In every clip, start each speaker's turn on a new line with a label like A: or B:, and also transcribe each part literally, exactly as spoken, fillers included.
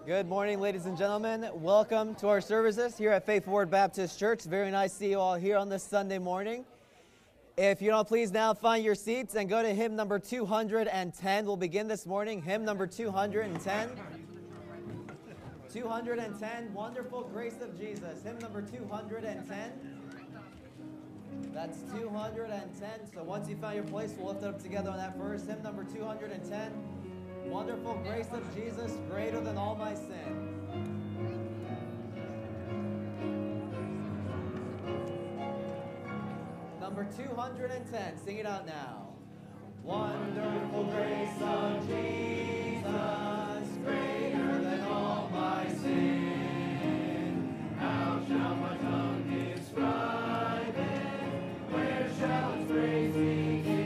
A: Good morning, ladies and gentlemen. Welcome to our services here at Faith Forward Baptist Church. Very nice to see you all here on this Sunday morning. If you don't, please now find your seats and go to hymn number two hundred ten. We'll begin this morning, hymn number two hundred ten. two hundred ten, Wonderful Grace of Jesus, hymn number two hundred ten. That's two hundred ten. So once you found your place, we'll lift it up together on that verse. Hymn number two hundred ten. Wonderful grace of Jesus, greater than all my sin. Number two hundred ten, sing it out now. Wonderful grace of Jesus, greater than all my sin. How shall my tongue describe it? Where shall its praise begin?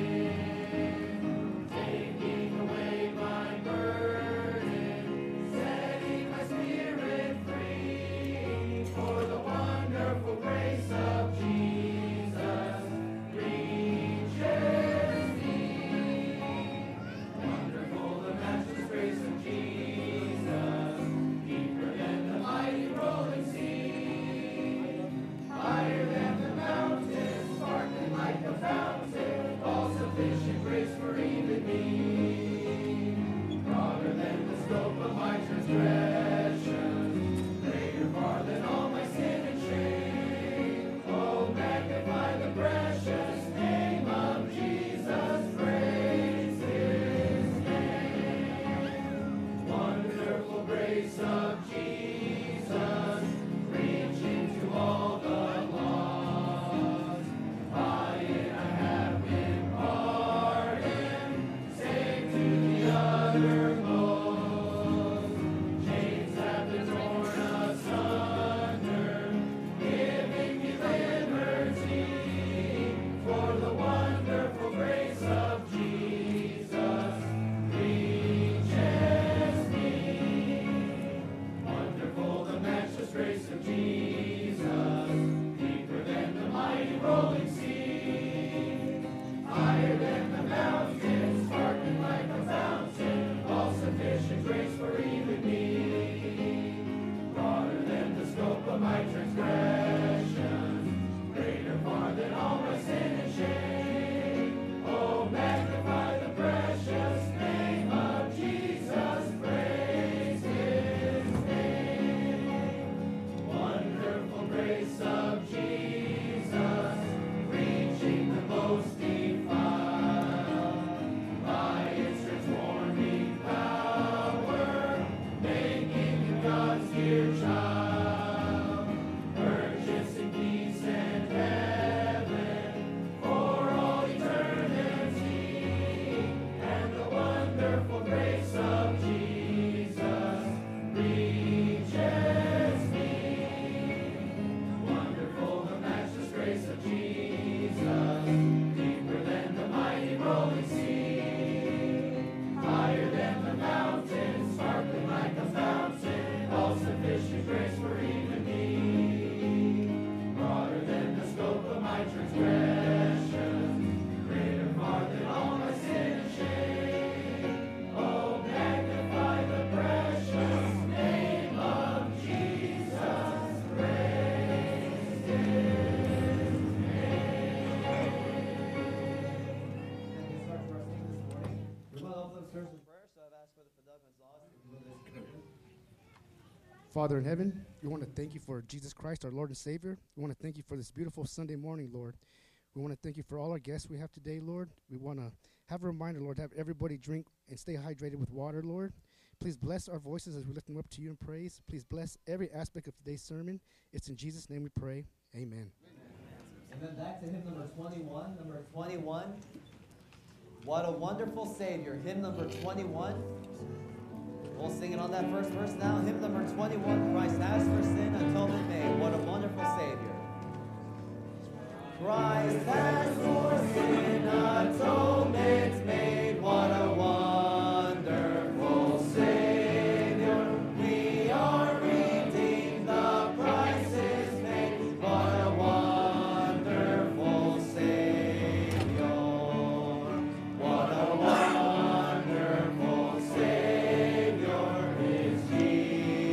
B: Father in heaven, we want to thank you for Jesus Christ, our Lord and Savior. We want to thank you for this beautiful Sunday morning, Lord. We want to thank you for all our guests we have today, Lord. We want to have a reminder, Lord, have everybody drink and stay hydrated with water, Lord. Please bless our voices as we lift them up to you in praise. Please bless every aspect of today's sermon. It's in Jesus' name we pray. Amen.
A: And then back to hymn number twenty-one. Number twenty-one. What a wonderful Savior. Hymn number twenty-one. We'll sing it on that first verse now. Hymn number twenty-one, Christ has for sin atonement made. What a wonderful Savior. Christ has for sin atonement made. What a wonderful Savior. We are redeemed, the price is paid. What a wonderful Savior. What a wonderful Savior.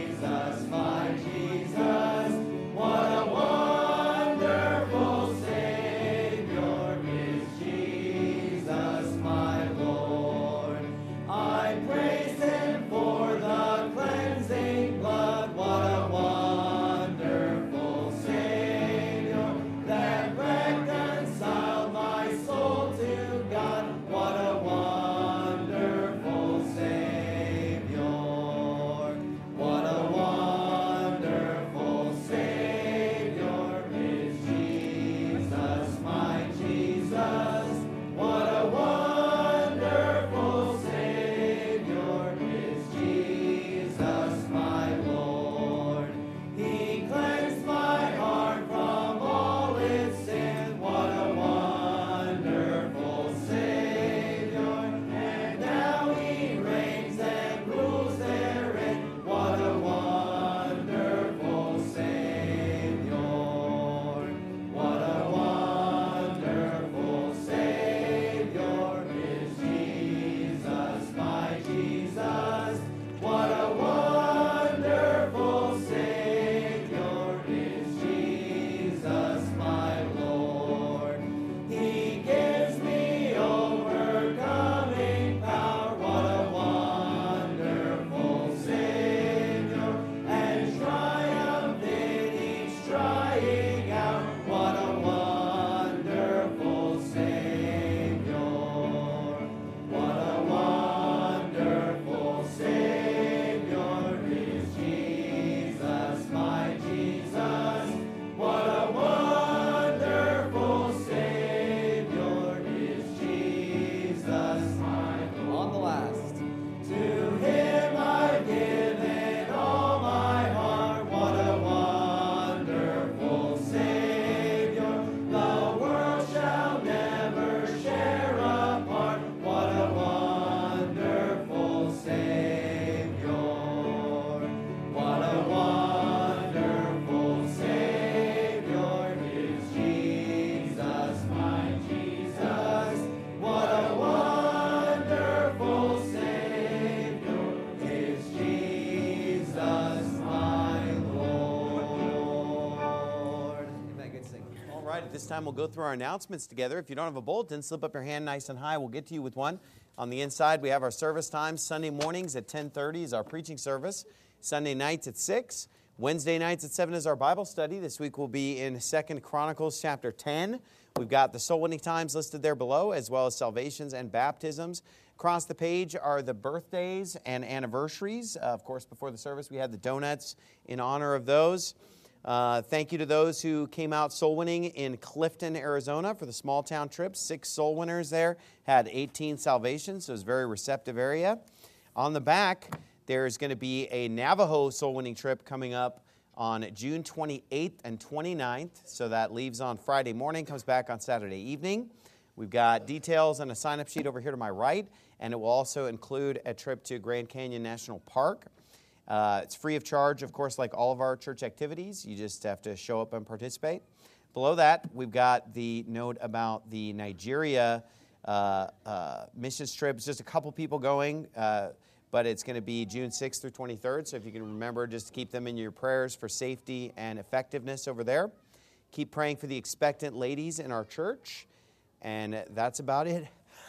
C: this time we'll go through our announcements together. If you don't have a bulletin, slip up your hand nice and high. We'll get to you with one. On the inside, we have our service times. Sunday mornings at ten thirty is our preaching service. Sunday nights at six. Wednesday nights at seven is our Bible study. This week we'll be in Second Chronicles chapter ten. We've got the soul winning times listed there below, as well as salvations and baptisms. Across the page are the birthdays and anniversaries. Uh, of course, before the service, we had the donuts in honor of those. Uh, thank you to those who came out soul winning in Clifton, Arizona for the small town trip. Six soul winners there, had eighteen salvations, so it was a very receptive area. On the back, there's going to be a Navajo soul winning trip coming up on June twenty-eighth and twenty-ninth. So that leaves on Friday morning, comes back on Saturday evening. We've got details on a sign-up sheet over here to my right, and it will also include a trip to Grand Canyon National Park. Uh, it's free of charge, of course, like all of our church activities. You just have to show up and participate. Below that, we've got the note about the Nigeria uh, uh, missions trip. It's just a couple people going, uh, but it's going to be June sixth through twenty-third. So if you can remember, just to keep them in your prayers for safety and effectiveness over there. Keep praying for the expectant ladies in our church. And that's about it.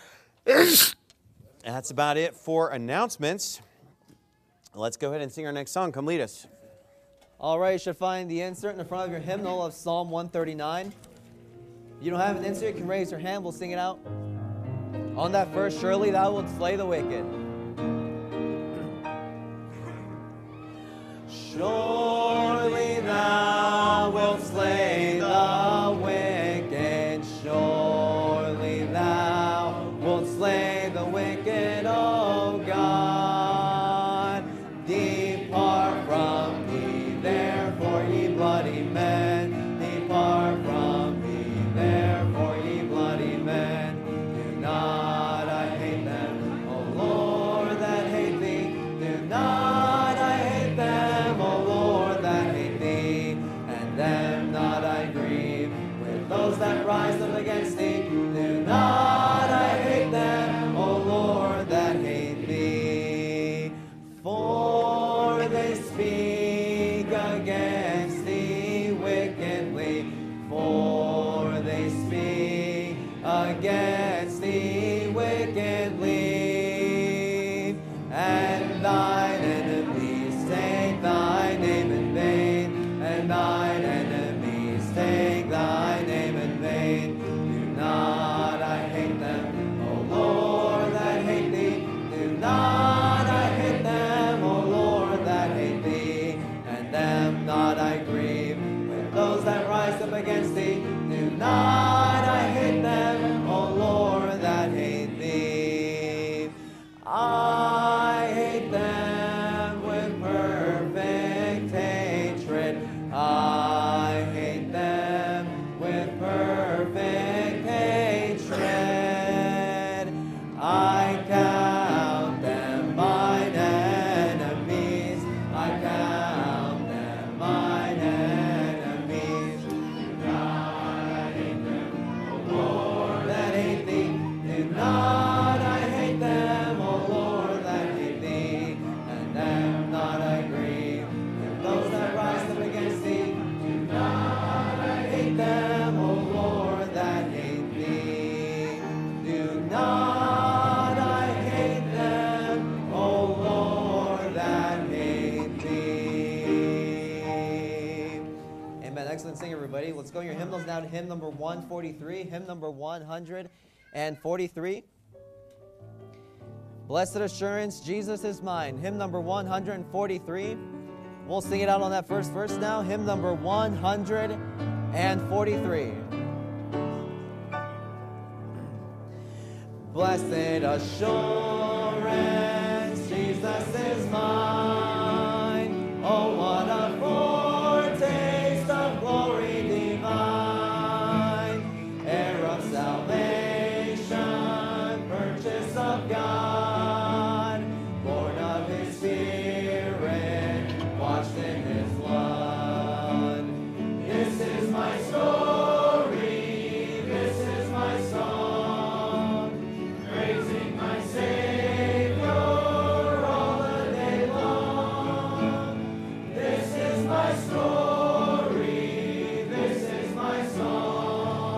C: That's about it for announcements. Let's go ahead and sing our next song. Come lead us.
A: All right, you should find the insert in the front of your hymnal of Psalm one thirty-nine. If you don't have an insert, you can raise your hand. We'll sing it out. On that verse, surely thou wilt slay the wicked. Surely thou wilt slay the wicked. Surely thou wilt slay the wicked, O God. Depart from me, therefore, ye bloody men. Depart from me, therefore, ye bloody men. Do not I hate them, O Lord, that hate thee. Do not I hate them, O Lord, that hate thee. And them not I grieve with those that rise up against thee. Do not I hate them, O Lord, that hate thee. For they speak against thee wickedly. For they speak against thee wickedly. And thine enemies take thy name in vain. And thine enemies take thy name in vain. Do not I hate them, O Lord, that hate thee. Do not I hate them, O Lord, that hate thee. And them not I grieve with those that rise up against thee. Do not I hate them, O Lord, that hate thee. I hate them with perfect hatred. I hate them with perfect hatred. I count them mine enemies. I count them mine enemies. Do not I hate them, O Lord, that hate thee. Do not I hate them, O Lord, that hate thee. And them not I grieve with those that rise up against thee. Do not I hate them, O Lord, that hate thee. Do not I hate them, O Lord, that hate thee. Amen. Excellent singing, everybody. Let's go in your hymnals now to hymn number one forty-three. Hymn number one forty-three. Blessed assurance, Jesus is mine. Hymn number one forty-three. We'll sing it out on that first verse now. Hymn number one forty-three. Blessed assurance, Jesus is mine. Oh, what a foretaste of glory divine. Heir of salvation, purchase of God. Born of his Spirit, washed in his blood. This is my story, this is my song. Praising my Savior all the day long. This is my story, this is my song.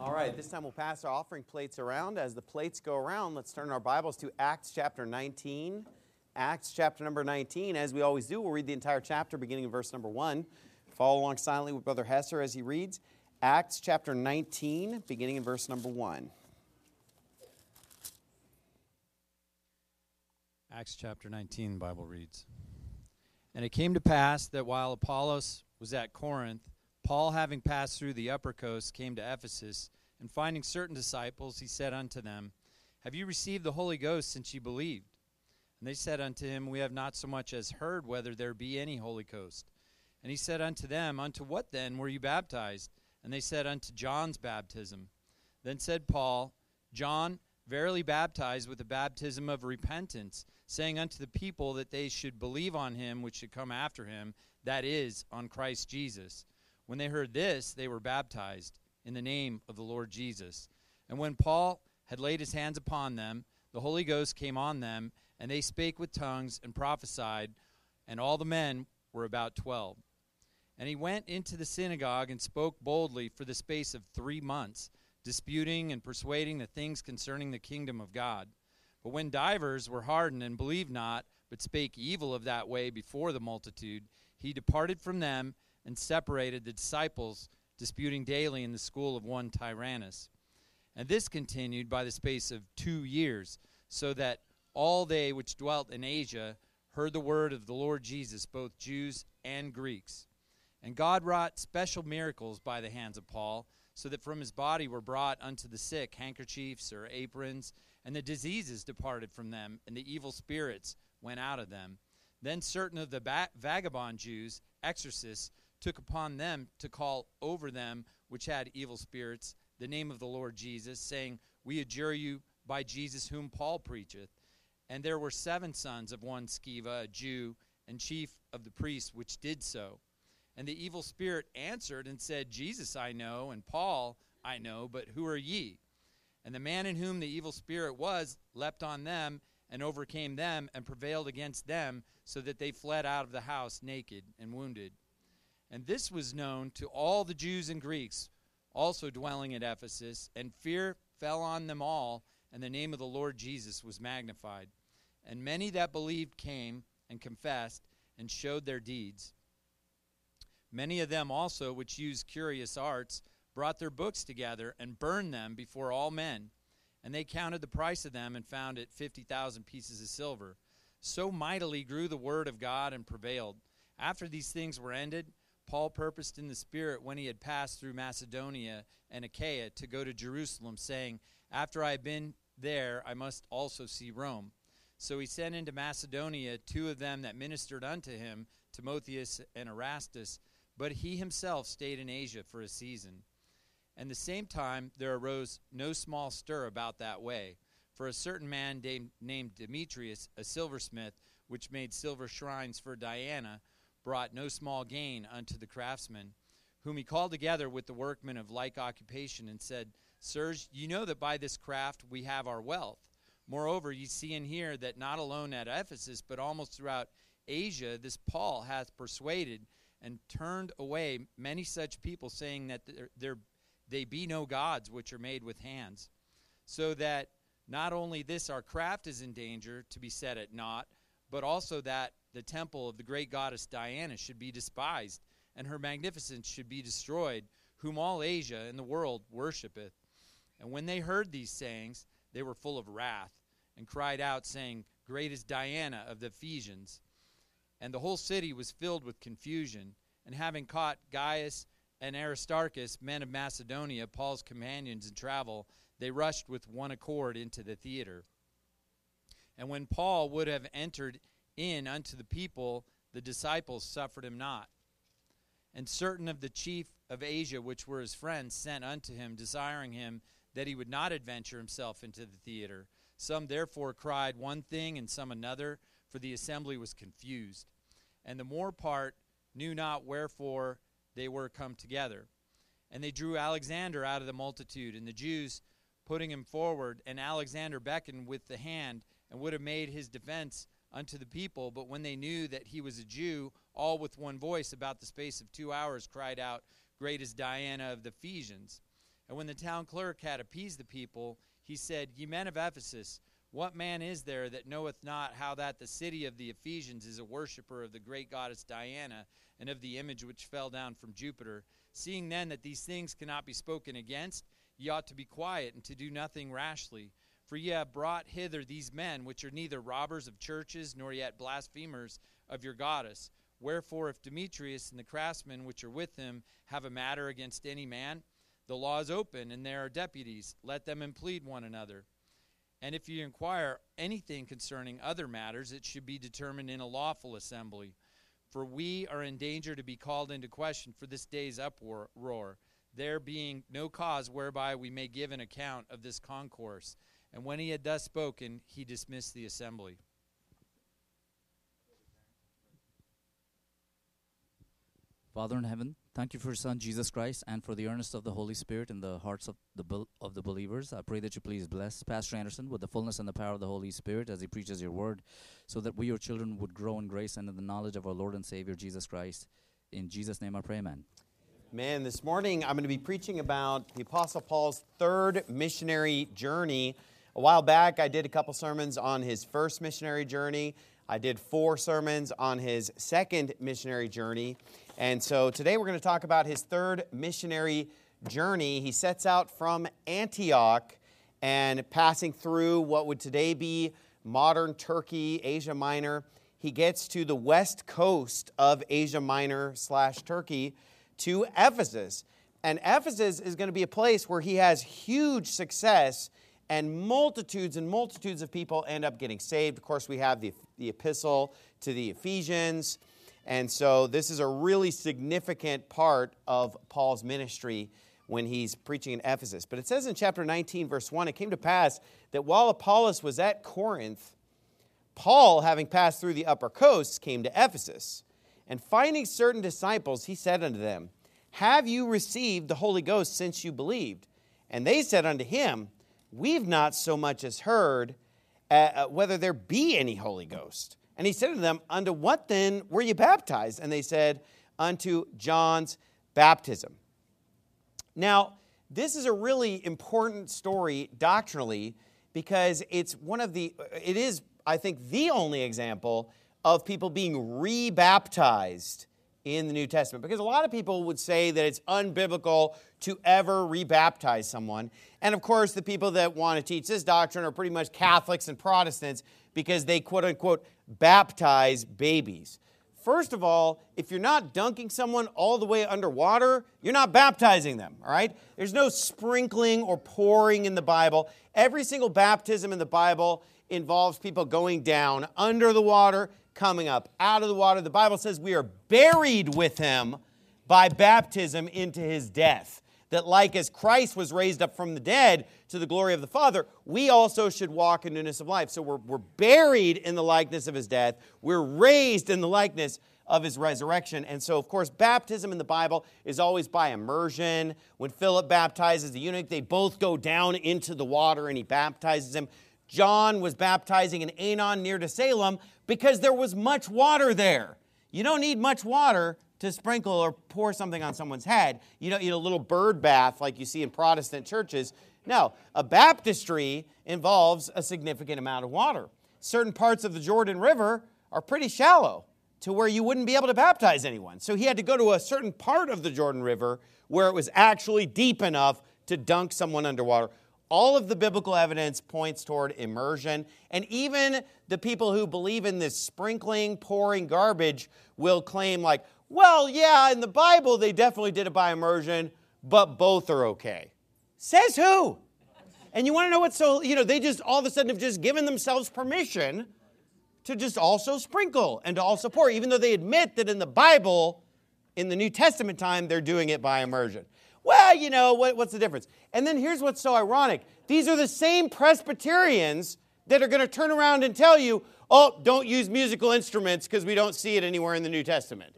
C: All right, this time we'll pass our offering plates around. As the plates go around, let's turn our Bibles to Acts chapter nineteen. Acts chapter number nineteen. As we always do, we'll read the entire chapter beginning in verse number one. Follow along silently with Brother Hesser as he reads. Acts chapter nineteen, beginning in verse number one.
D: Acts chapter nineteen, the Bible reads. And it came to pass that while Apollos was at Corinth, Paul, having passed through the upper coast, came to Ephesus, and finding certain disciples, he said unto them, Have you received the Holy Ghost since ye believed? And they said unto him, We have not so much as heard whether there be any Holy Ghost. And he said unto them, Unto what then were you baptized? And they said, Unto John's baptism. Then said Paul, John verily baptized with the baptism of repentance, saying unto the people that they should believe on him which should come after him, that is, on Christ Jesus. When they heard this, they were baptized in the name of the Lord Jesus. And when Paul had laid his hands upon them, the Holy Ghost came on them, and they spake with tongues and prophesied, and all the men were about twelve. And he went into the synagogue and spoke boldly for the space of three months, disputing and persuading the things concerning the kingdom of God. But when divers were hardened and believed not, but spake evil of that way before the multitude, he departed from them, and separated the disciples, disputing daily in the school of one Tyrannus. And this continued by the space of two years, so that all they which dwelt in Asia heard the word of the Lord Jesus, both Jews and Greeks. And God wrought special miracles by the hands of Paul, so that from his body were brought unto the sick handkerchiefs or aprons, and the diseases departed from them, and the evil spirits went out of them. Then certain of the ba- vagabond Jews, exorcists, took upon them to call over them which had evil spirits the name of the Lord Jesus, saying, We adjure you by Jesus whom Paul preacheth. And there were seven sons of one Sceva, a Jew, and chief of the priests, which did so. And the evil spirit answered and said, Jesus I know, and Paul I know, but who are ye? And the man in whom the evil spirit was leapt on them, and overcame them, and prevailed against them, so that they fled out of the house naked and wounded. And this was known to all the Jews and Greeks, also dwelling at Ephesus, and fear fell on them all, and the name of the Lord Jesus was magnified. And many that believed came and confessed and showed their deeds. Many of them also, which used curious arts, brought their books together and burned them before all men. And they counted the price of them and found it fifty thousand pieces of silver. So mightily grew the word of God and prevailed. After these things were ended, Paul purposed in the Spirit, when he had passed through Macedonia and Achaia, to go to Jerusalem, saying, After I have been there, I must also see Rome. So he sent into Macedonia two of them that ministered unto him, Timotheus and Erastus, but he himself stayed in Asia for a season. And the same time there arose no small stir about that way. For a certain man named Demetrius, a silversmith, which made silver shrines for Diana, brought no small gain unto the craftsmen, whom he called together with the workmen of like occupation, and said, Sirs, ye know that by this craft we have our wealth. Moreover, ye see and hear that not alone at Ephesus, but almost throughout Asia, this Paul hath persuaded and turned away many such people, saying that there, there they be no gods which are made with hands. So that not only this our craft is in danger to be set at naught, but also that the temple of the great goddess Diana should be despised, and her magnificence should be destroyed, whom all Asia and the world worshipeth. And when they heard these sayings, they were full of wrath, and cried out, saying, Great is Diana of the Ephesians. And the whole city was filled with confusion. And having caught Gaius and Aristarchus, men of Macedonia, Paul's companions in travel, they rushed with one accord into the theater. And when Paul would have entered in unto the people, the disciples suffered him not. And certain of the chief of Asia, which were his friends, sent unto him, desiring him that he would not adventure himself into the theater. Some therefore cried one thing, and some another, for the assembly was confused. And the more part knew not wherefore they were come together. And they drew Alexander out of the multitude, and the Jews putting him forward, and Alexander beckoned with the hand, and would have made his defense unto the people. But when they knew that he was a Jew, all with one voice about the space of two hours cried out, Great is Diana of the Ephesians. And when the town clerk had appeased the people, he said, Ye men of Ephesus, what man is there that knoweth not how that the city of the Ephesians is a worshiper of the great goddess Diana, and of the image which fell down from Jupiter? Seeing then that these things cannot be spoken against, ye ought to be quiet, and to do nothing rashly. For ye have brought hither these men, which are neither robbers of churches, nor yet blasphemers of your goddess. Wherefore, if Demetrius and the craftsmen which are with him have a matter against any man, the law is open, and there are deputies. Let them implead one another. And if you inquire anything concerning other matters, it should be determined in a lawful assembly. For we are in danger to be called into question for this day's uproar, there being no cause whereby we may give an account of this concourse. And when he had thus spoken, he dismissed the assembly.
E: Father in heaven, thank you for your Son, Jesus Christ, and for the earnest of the Holy Spirit in the hearts of the bel- of the believers. I pray that you please bless Pastor Anderson with the fullness and the power of the Holy Spirit as he preaches your word, so that we, your children, would grow in grace and in the knowledge of our Lord and Savior, Jesus Christ. In Jesus' name I pray, amen.
C: Man, this morning I'm going to be preaching about the Apostle Paul's third missionary journey. A while back, I did a couple sermons on his first missionary journey. I did four sermons on his second missionary journey. And so today we're going to talk about his third missionary journey. He sets out from Antioch and passing through what would today be modern Turkey, Asia Minor. He gets to the west coast of Asia Minor slash Turkey to Ephesus. And Ephesus is going to be a place where he has huge success, and multitudes and multitudes of people end up getting saved. Of course, we have the, the epistle to the Ephesians. And so this is a really significant part of Paul's ministry when he's preaching in Ephesus. But it says in chapter nineteen, verse one, it came to pass that while Apollos was at Corinth, Paul, having passed through the upper coast, came to Ephesus. And finding certain disciples, he said unto them, Have you received the Holy Ghost since you believed? And they said unto him, We've not so much as heard uh, whether there be any Holy Ghost. And he said to them, Unto what then were you baptized? And they said, Unto John's baptism. Now, this is a really important story doctrinally, because it's one of the, it is, I think, the only example of people being re-baptized in the New Testament. Because a lot of people would say that it's unbiblical to ever re-baptize someone. And of course, the people that want to teach this doctrine are pretty much Catholics and Protestants, because they quote-unquote baptize babies. First of all, if you're not dunking someone all the way underwater, you're not baptizing them, all right? There's no sprinkling or pouring in the Bible. Every single baptism in the Bible involves people going down under the water, coming up out of the water. The Bible says we are buried with him by baptism into his death. That like as Christ was raised up from the dead to the glory of the Father, we also should walk in newness of life. So we're, we're buried in the likeness of his death. We're raised in the likeness of his resurrection. And so, of course, baptism in the Bible is always by immersion. When Philip baptizes the eunuch, they both go down into the water and he baptizes him. John was baptizing in Aenon near to Salem because there was much water there. You don't need much water to sprinkle or pour something on someone's head. You don't need a little bird bath like you see in Protestant churches. No, a baptistry involves a significant amount of water. Certain parts of the Jordan River are pretty shallow to where you wouldn't be able to baptize anyone. So he had to go to a certain part of the Jordan River where it was actually deep enough to dunk someone underwater. All of the biblical evidence points toward immersion. And even the people who believe in this sprinkling, pouring garbage will claim like, well, yeah, in the Bible they definitely did it by immersion, but both are okay. Says who? And you want to know what's so, you know, they just all of a sudden have just given themselves permission to just also sprinkle and to also pour, even though they admit that in the Bible, in the New Testament time, they're doing it by immersion. Well, you know, what, what's the difference? And then here's what's so ironic. These are the same Presbyterians that are going to turn around and tell you, oh, don't use musical instruments because we don't see it anywhere in the New Testament.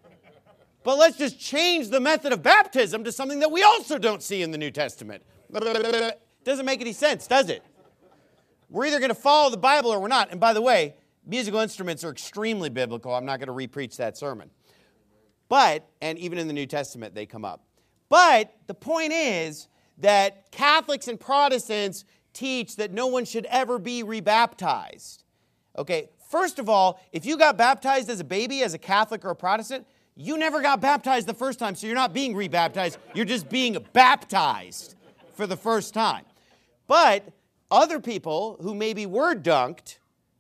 C: But let's just change the method of baptism to something that we also don't see in the New Testament. Doesn't make any sense, does it? We're either going to follow the Bible or we're not. And by the way, musical instruments are extremely biblical. I'm not going to re-preach that sermon. But, and even in the New Testament, they come up. But the point is that Catholics and Protestants teach that no one should ever be rebaptized. Okay, first of all, if you got baptized as a baby, as a Catholic or a Protestant, you never got baptized the first time, so you're not being rebaptized. You're just being baptized for the first time. But other people who maybe were dunked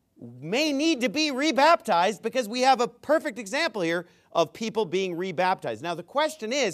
C: may need to be rebaptized, because we have a perfect example here of people being rebaptized. Now, the question is,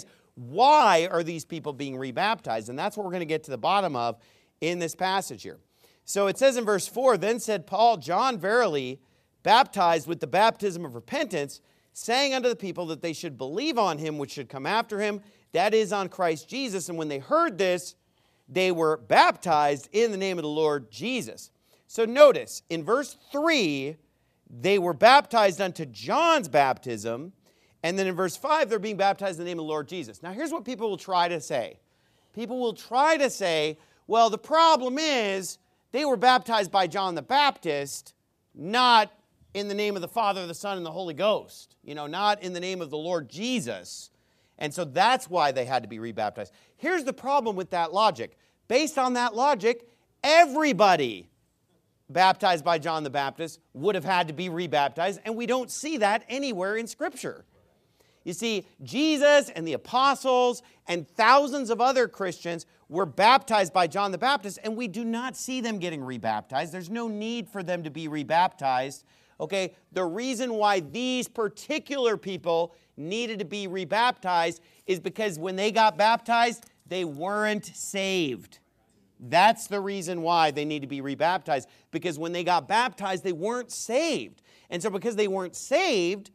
C: why are these people being rebaptized? And that's what we're going to get to the bottom of in this passage here. So it says in verse four, "Then said Paul, John verily baptized with the baptism of repentance, saying unto the people that they should believe on him which should come after him, that is, on Christ Jesus. And when they heard this, they were baptized in the name of the Lord Jesus." So notice, in verse three, they were baptized unto John's baptism. And then in verse five, they're being baptized in the name of the Lord Jesus. Now, here's what people will try to say. People will try to say, well, the problem is they were baptized by John the Baptist, not in the name of the Father, the Son, and the Holy Ghost. You know, not in the name of the Lord Jesus. And so that's why they had to be rebaptized. Here's the problem with that logic. Based on that logic, everybody baptized by John the Baptist would have had to be rebaptized, and we don't see that anywhere in Scripture. You see, Jesus and the apostles and thousands of other Christians were baptized by John the Baptist, and we do not see them getting rebaptized. There's no need for them to be rebaptized. Okay, the reason why these particular people needed to be rebaptized is because when they got baptized, they weren't saved. That's the reason why they need to be rebaptized, because when they got baptized, they weren't saved. And so because they weren't saved,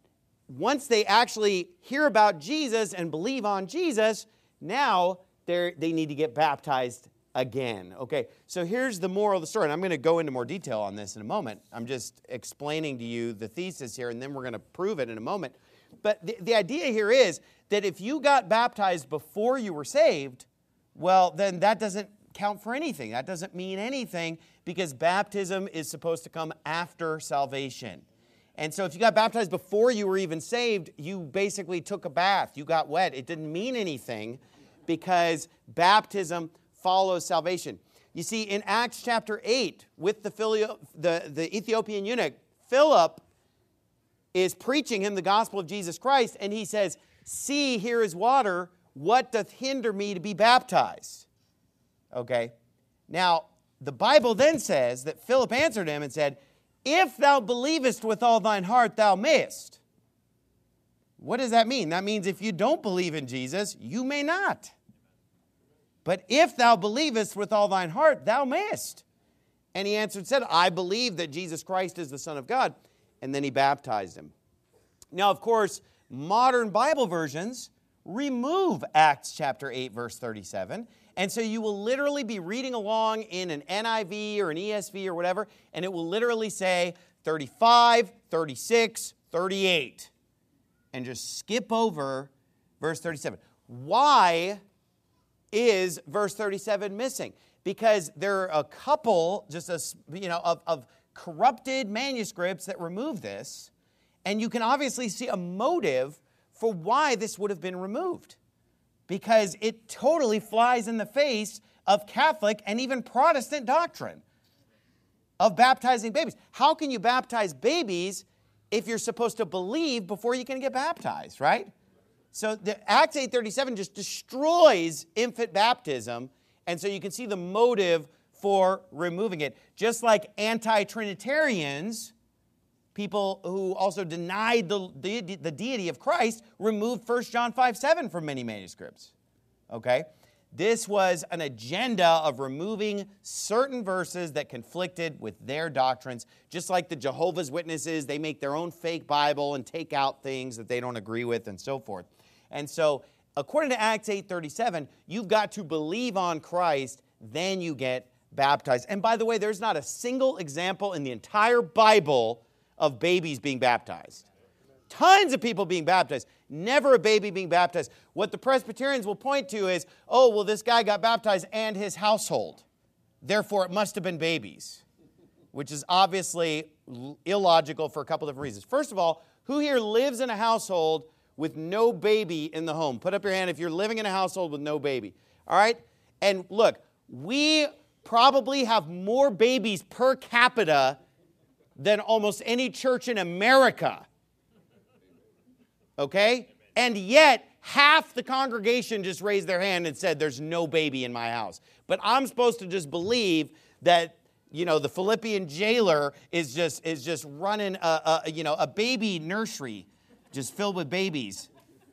C: once they actually hear about Jesus and believe on Jesus, now they they need to get baptized again. Okay, so here's the moral of the story, and I'm going to go into more detail on this in a moment. I'm just explaining to you the thesis here, and then we're going to prove it in a moment. But the, the idea here is that if you got baptized before you were saved, well, then that doesn't count for anything. That doesn't mean anything, because baptism is supposed to come after salvation. And so if you got baptized before you were even saved, you basically took a bath. You got wet. It didn't mean anything, because baptism follows salvation. You see, in Acts chapter eight, with the, Philio, the, the Ethiopian eunuch, Philip is preaching him the gospel of Jesus Christ, and he says, "See, here is water. What doth hinder me to be baptized?" Okay. Now, the Bible then says that Philip answered him and said, "If thou believest with all thine heart, thou mayest." What does that mean? That means if you don't believe in Jesus, you may not. But if thou believest with all thine heart, thou mayest. And he answered and said, "I believe that Jesus Christ is the Son of God." And then he baptized him. Now, of course, modern Bible versions remove Acts chapter eight, verse thirty-seven. And so you will literally be reading along in an N I V or an E S V or whatever, and it will literally say thirty-five, thirty-six, thirty-eight. And just skip over verse thirty-seven. Why is verse thirty-seven missing? Because there are a couple, just a, you know, of, of corrupted manuscripts that remove this, and you can obviously see a motive for why this would have been removed. Because it totally flies in the face of Catholic and even Protestant doctrine of baptizing babies. How can you baptize babies if you're supposed to believe before you can get baptized, right? So the Acts eight thirty-seven just destroys infant baptism, and so you can see the motive for removing it. Just like anti-Trinitarians, people who also denied the, the, the deity of Christ, removed First John five seven from many manuscripts. Okay? This was an agenda of removing certain verses that conflicted with their doctrines. Just like the Jehovah's Witnesses, they make their own fake Bible and take out things that they don't agree with and so forth. And so, according to Acts eight thirty-seven, you've got to believe on Christ, then you get baptized. And by the way, there's not a single example in the entire Bible of babies being baptized. Tons of people being baptized. Never a baby being baptized. What the Presbyterians will point to is, oh, well, this guy got baptized and his household. Therefore, it must have been babies, which is obviously illogical for a couple of reasons. First of all, who here lives in a household with no baby in the home? Put up your hand if you're living in a household with no baby. All right? And look, we probably have more babies per capita than almost any church in America. Okay? And yet, half the congregation just raised their hand and said, there's no baby in my house. But I'm supposed to just believe that, you know, the Philippian jailer is just is just running a, a you know a baby nursery, just filled with babies.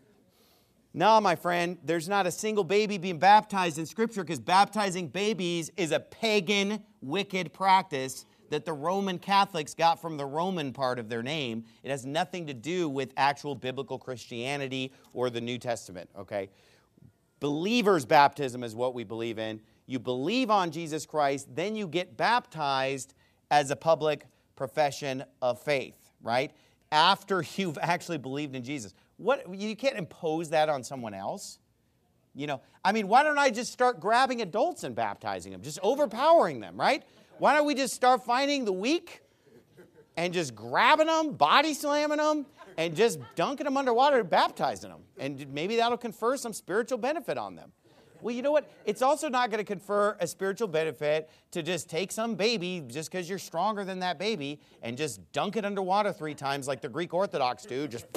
C: No, my friend, there's not a single baby being baptized in Scripture, because baptizing babies is a pagan, wicked practice that the Roman Catholics got from the Roman part of their name. It has nothing to do with actual biblical Christianity or the New Testament, okay? Believer's baptism is what we believe in. You believe on Jesus Christ, then you get baptized as a public profession of faith, right? After you've actually believed in Jesus. What, you can't impose that on someone else. You know, I mean, why don't I just start grabbing adults and baptizing them, just overpowering them, right? Why don't we just start finding the weak and just grabbing them, body slamming them, and just dunking them underwater and baptizing them? And maybe that'll confer some spiritual benefit on them. Well, you know what? It's also not going to confer a spiritual benefit to just take some baby just because you're stronger than that baby and just dunk it underwater three times like the Greek Orthodox do. Just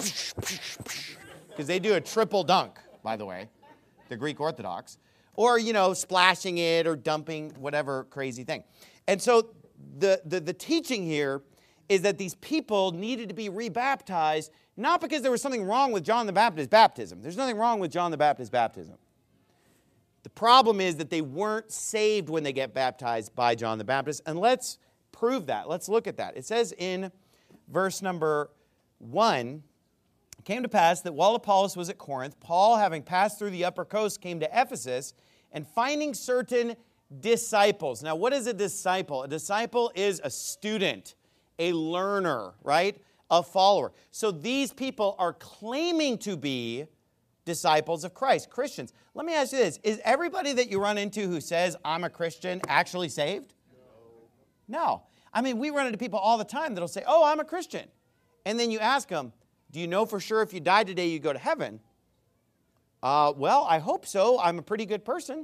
C: because they do a triple dunk, by the way, the Greek Orthodox. Or, you know, splashing it or dumping whatever crazy thing. And so the, the, the teaching here is that these people needed to be rebaptized, not because there was something wrong with John the Baptist's baptism. There's nothing wrong with John the Baptist's baptism. The problem is that they weren't saved when they get baptized by John the Baptist. And let's prove that. Let's look at that. It says in verse number one, it came to pass that while Apollos was at Corinth, Paul, having passed through the upper coast, came to Ephesus, and finding certain disciples. Now, what is a disciple? A disciple is a student, a learner, right? A follower. So these people are claiming to be disciples of Christ, Christians. Let me ask you this. Is everybody that you run into who says, I'm a Christian, actually saved? No. No. I mean, we run into people all the time that'll say, oh, I'm a Christian. And then you ask them, do you know for sure if you die today you go to heaven? Uh, well, I hope so. I'm a pretty good person.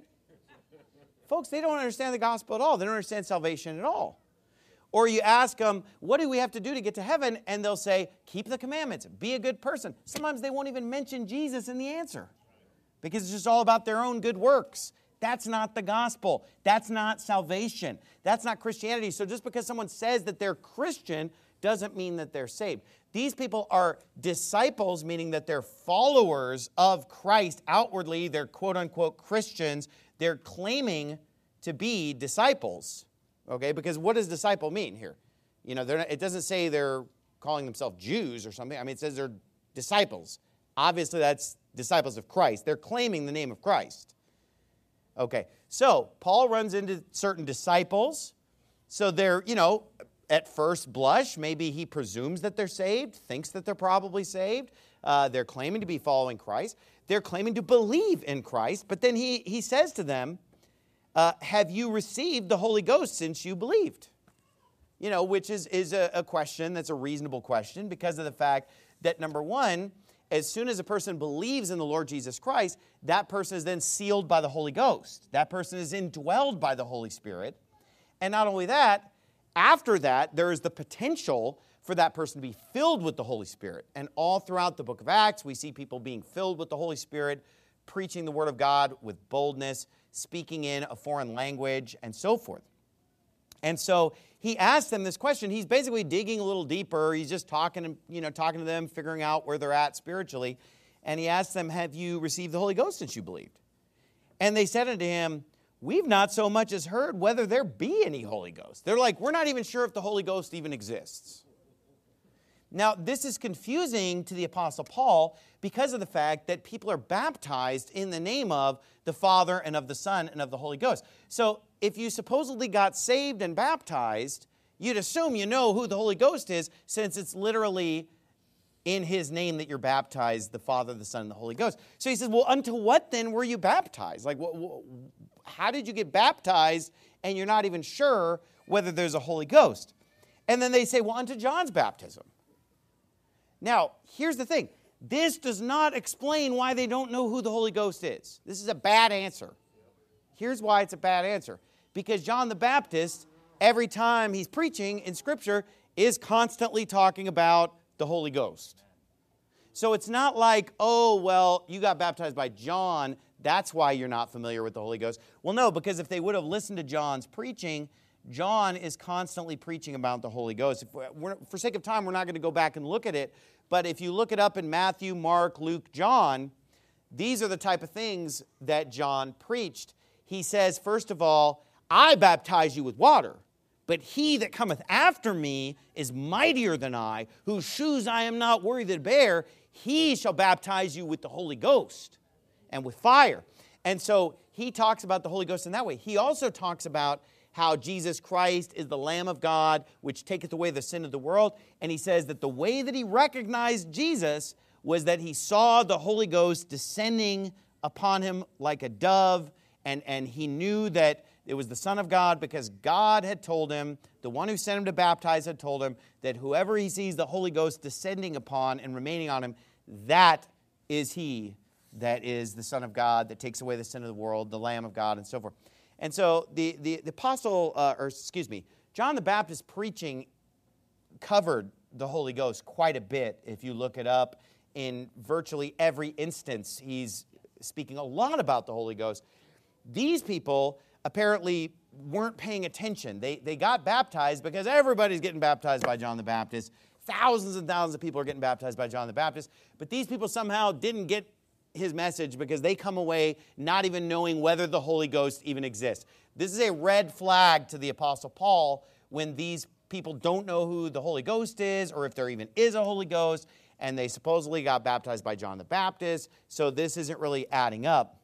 C: Folks, they don't understand the gospel at all. They don't understand salvation at all. Or you ask them, what do we have to do to get to heaven? And they'll say, keep the commandments, be a good person. Sometimes they won't even mention Jesus in the answer because it's just all about their own good works. That's not the gospel. That's not salvation. That's not Christianity. So just because someone says that they're Christian doesn't mean that they're saved. These people are disciples, meaning that they're followers of Christ outwardly. They're quote-unquote Christians. They're claiming to be disciples. Okay, because what does disciple mean here? You know, not, it doesn't say they're calling themselves Jews or something. I mean, it says they're disciples. Obviously, that's disciples of Christ. They're claiming the name of Christ. Okay, so Paul runs into certain disciples. So they're, you know, at first blush, maybe he presumes that they're saved, thinks that they're probably saved. Uh, they're claiming to be following Christ. They're claiming to believe in Christ. But then he, he says to them, Uh, have you received the Holy Ghost since you believed? You know, which is, is a, a question that's a reasonable question because of the fact that, number one, as soon as a person believes in the Lord Jesus Christ, that person is then sealed by the Holy Ghost. That person is indwelled by the Holy Spirit. And not only that, after that, there is the potential for that person to be filled with the Holy Spirit. And all throughout the book of Acts, we see people being filled with the Holy Spirit, preaching the Word of God with boldness, speaking in a foreign language, and so forth. And so he asked them this question. He's basically digging a little deeper. He's just talking, you know, talking to them, figuring out where they're at spiritually. And he asked them, have you received the Holy Ghost since you believed? And they said unto him, we've not so much as heard whether there be any Holy Ghost. They're like, we're not even sure if the Holy Ghost even exists. Now, this is confusing to the Apostle Paul because of the fact that people are baptized in the name of the Father and of the Son and of the Holy Ghost. So if you supposedly got saved and baptized, you'd assume you know who the Holy Ghost is since it's literally in His name that you're baptized, the Father, the Son, and the Holy Ghost. So he says, well, unto what then were you baptized? Like, wh- wh- how did you get baptized and you're not even sure whether there's a Holy Ghost? And then they say, well, unto John's baptism. Now, here's the thing. This does not explain why they don't know who the Holy Ghost is. This is a bad answer. Here's why it's a bad answer. Because John the Baptist, every time he's preaching in Scripture, is constantly talking about the Holy Ghost. So it's not like, oh, well, you got baptized by John, that's why you're not familiar with the Holy Ghost. Well, no, because if they would have listened to John's preaching, John is constantly preaching about the Holy Ghost. If we're, for sake of time, we're not going to go back and look at it, but if you look it up in Matthew, Mark, Luke, John, these are the type of things that John preached. He says, first of all, I baptize you with water, but he that cometh after me is mightier than I, whose shoes I am not worthy to bear. He shall baptize you with the Holy Ghost and with fire. And so he talks about the Holy Ghost in that way. He also talks about how Jesus Christ is the Lamb of God, which taketh away the sin of the world. And he says that the way that he recognized Jesus was that he saw the Holy Ghost descending upon him like a dove, and, and he knew that it was the Son of God because God had told him, the one who sent him to baptize had told him, that whoever he sees the Holy Ghost descending upon and remaining on him, that is he that is the Son of God, that takes away the sin of the world, the Lamb of God, and so forth. And so the, the, the apostle, uh, or excuse me, John the Baptist preaching covered the Holy Ghost quite a bit. If you look it up, in virtually every instance, he's speaking a lot about the Holy Ghost. These people apparently weren't paying attention. They, they got baptized because everybody's getting baptized by John the Baptist. Thousands and thousands of people are getting baptized by John the Baptist. But these people somehow didn't get his message because they come away not even knowing whether the Holy Ghost even exists. This is a red flag to the Apostle Paul when these people don't know who the Holy Ghost is or if there even is a Holy Ghost, and they supposedly got baptized by John the Baptist, so this isn't really adding up.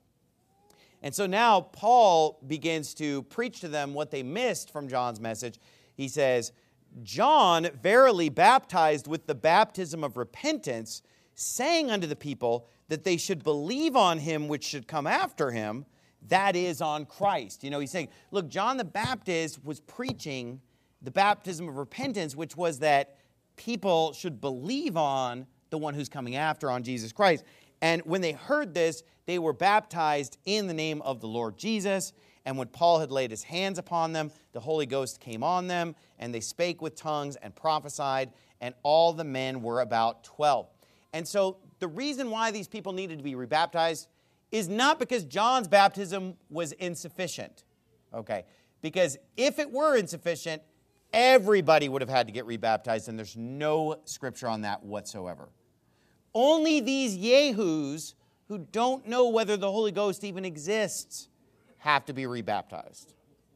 C: And so now Paul begins to preach to them what they missed from John's message. He says, John verily baptized with the baptism of repentance, saying unto the people that they should believe on him which should come after him, that is on Christ. You know, he's saying, look, John the Baptist was preaching the baptism of repentance, which was that people should believe on the one who's coming after, on Jesus Christ. And when they heard this, they were baptized in the name of the Lord Jesus. And when Paul had laid his hands upon them, the Holy Ghost came on them, and they spake with tongues and prophesied, and all the men were about twelve. And so the reason why these people needed to be rebaptized is not because John's baptism was insufficient. Okay? Because if it were insufficient, everybody would have had to get rebaptized, and there's no scripture on that whatsoever. Only these yahoos who don't know whether the Holy Ghost even exists have to be rebaptized.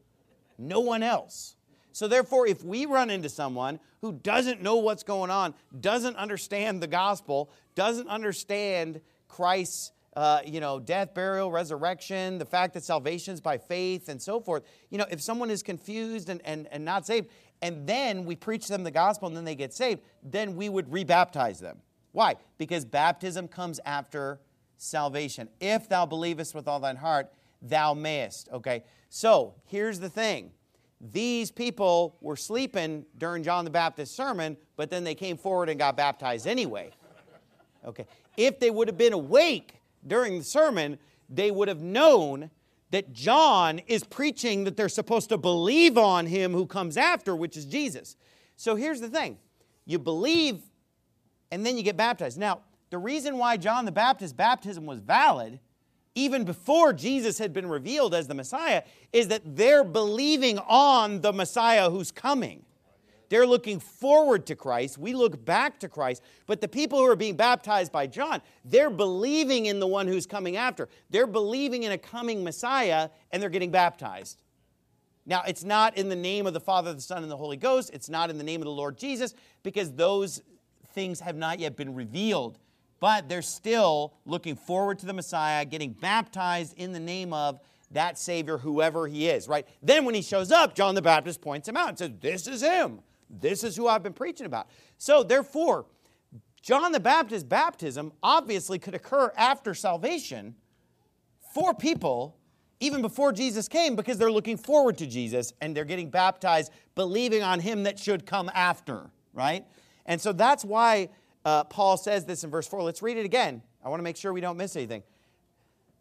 C: No one else. So therefore, if we run into someone who doesn't know what's going on, doesn't understand the gospel, doesn't understand Christ's uh, you know, death, burial, resurrection, the fact that salvation is by faith and so forth, you know, if someone is confused and, and, and not saved, and then we preach them the gospel and then they get saved, then we would rebaptize them. Why? Because baptism comes after salvation. If thou believest with all thine heart, thou mayest. Okay, so here's the thing. These people were sleeping during John the Baptist's sermon, but then they came forward and got baptized anyway. Okay, if they would have been awake during the sermon, they would have known that John is preaching that they're supposed to believe on him who comes after, which is Jesus. So here's the thing. You believe, and then you get baptized. Now, the reason why John the Baptist's baptism was valid, even before Jesus had been revealed as the Messiah, is that they're believing on the Messiah who's coming. They're looking forward to Christ. We look back to Christ. But the people who are being baptized by John, they're believing in the one who's coming after. They're believing in a coming Messiah, and they're getting baptized. Now, it's not in the name of the Father, the Son, and the Holy Ghost. It's not in the name of the Lord Jesus, because those things have not yet been revealed. But they're still looking forward to the Messiah, getting baptized in the name of that Savior, whoever he is, right? Then when he shows up, John the Baptist points him out and says, this is him. This is who I've been preaching about. So therefore, John the Baptist's baptism obviously could occur after salvation for people, even before Jesus came, because they're looking forward to Jesus and they're getting baptized, believing on him that should come after, right? And so that's why uh, Paul says this in verse four. Let's read it again. I want to make sure we don't miss anything.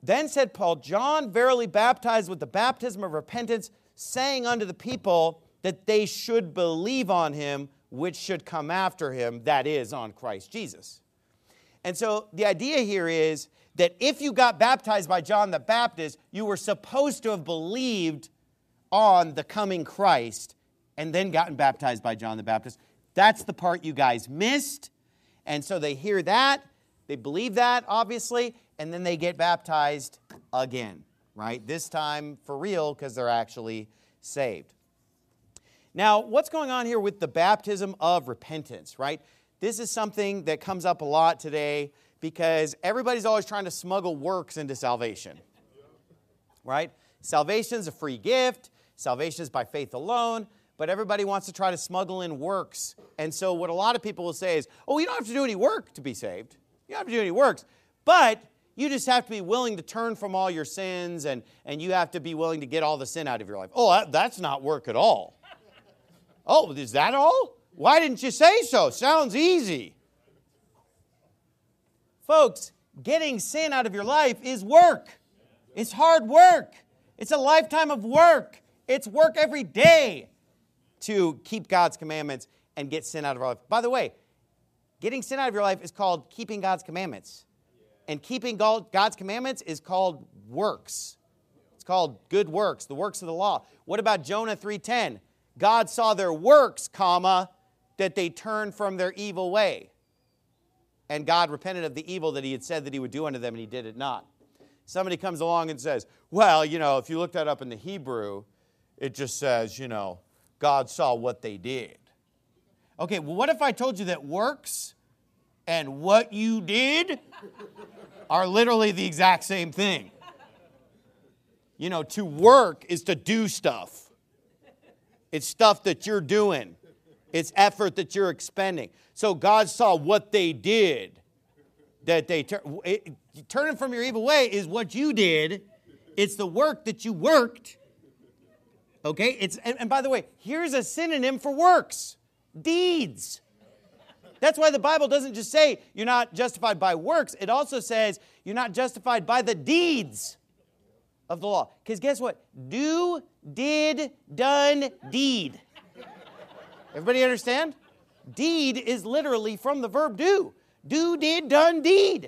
C: Then said Paul, John verily baptized with the baptism of repentance, saying unto the people that they should believe on him, which should come after him, that is, on Christ Jesus. And so the idea here is that if you got baptized by John the Baptist, you were supposed to have believed on the coming Christ and then gotten baptized by John the Baptist. That's the part you guys missed. And so they hear that, they believe that, obviously, and then they get baptized again, right? This time for real, because they're actually saved. Now, what's going on here with the baptism of repentance, right? This is something that comes up a lot today because everybody's always trying to smuggle works into salvation, right? Salvation is a free gift. Salvation is by faith alone. But everybody wants to try to smuggle in works. And so what a lot of people will say is, oh, you don't have to do any work to be saved. You don't have to do any works. But you just have to be willing to turn from all your sins, and, and you have to be willing to get all the sin out of your life. Oh, that, that's not work at all. Oh, is that all? Why didn't you say so? Sounds easy. Folks, getting sin out of your life is work. It's hard work. It's a lifetime of work. It's work every day to keep God's commandments and get sin out of our life. By the way, getting sin out of your life is called keeping God's commandments. And keeping God's commandments is called works. It's called good works, the works of the law. What about Jonah three ten? God saw their works, comma, that they turned from their evil way. And God repented of the evil that he had said that he would do unto them, and he did it not. Somebody comes along and says, well, you know, if you look that up in the Hebrew, it just says, you know, God saw what they did. Okay, well, what if I told you that works and what you did are literally the exact same thing? You know, to work is to do stuff. It's stuff that you're doing. It's effort that you're expending. So God saw what they did. That they tur- it, turning from your evil way is what you did. It's the work that you worked. Okay? It's and, and by the way, here's a synonym for works. Deeds. That's why the Bible doesn't just say you're not justified by works. It also says you're not justified by the deeds of the law. Because guess what? Do, did, done, deed. Everybody understand? Deed is literally from the verb do. Do, did, done, deed.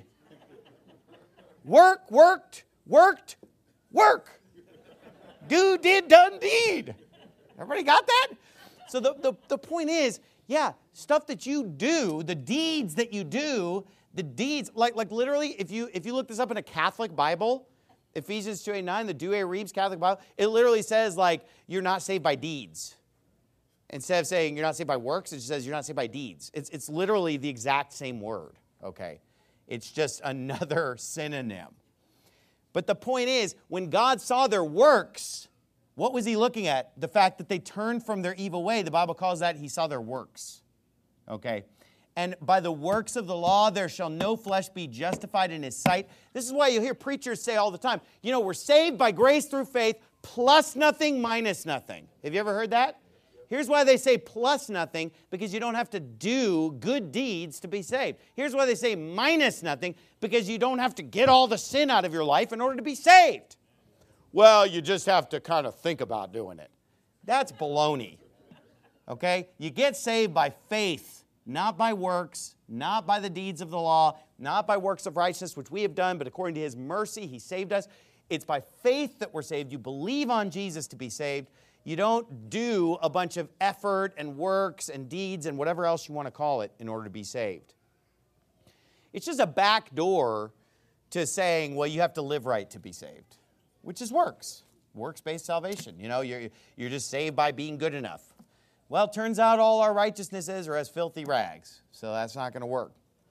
C: Work, worked, worked, work. Do, did, done, deed. Everybody got that? So the, the, the point is, yeah, stuff that you do, the deeds that you do, the deeds, like, like literally, if you if you look this up in a Catholic Bible, Ephesians two eight nine, the Douay Reeves Catholic Bible, it literally says, like, you're not saved by deeds. Instead of saying you're not saved by works, it just says you're not saved by deeds. It's, it's literally the exact same word, okay? It's just another synonym. But the point is, when God saw their works, what was he looking at? The fact that they turned from their evil way. The Bible calls that he saw their works, okay? And by the works of the law, there shall no flesh be justified in his sight. This is why you hear preachers say all the time, you know, we're saved by grace through faith, plus nothing, minus nothing. Have you ever heard that? Here's why they say plus nothing, because you don't have to do good deeds to be saved. Here's why they say minus nothing, because you don't have to get all the sin out of your life in order to be saved. Well, you just have to kind of think about doing it. That's baloney, okay? You get saved by faith, not by works, not by the deeds of the law, not by works of righteousness, which we have done, but according to his mercy, he saved us. It's by faith that we're saved. You believe on Jesus to be saved. You don't do a bunch of effort and works and deeds and whatever else you want to call it in order to be saved. It's just a back door to saying, well, you have to live right to be saved, which is works, works-based salvation. You know, you're, you're just saved by being good enough. Well, it turns out all our righteousnesses are as filthy rags, so that's not going to work.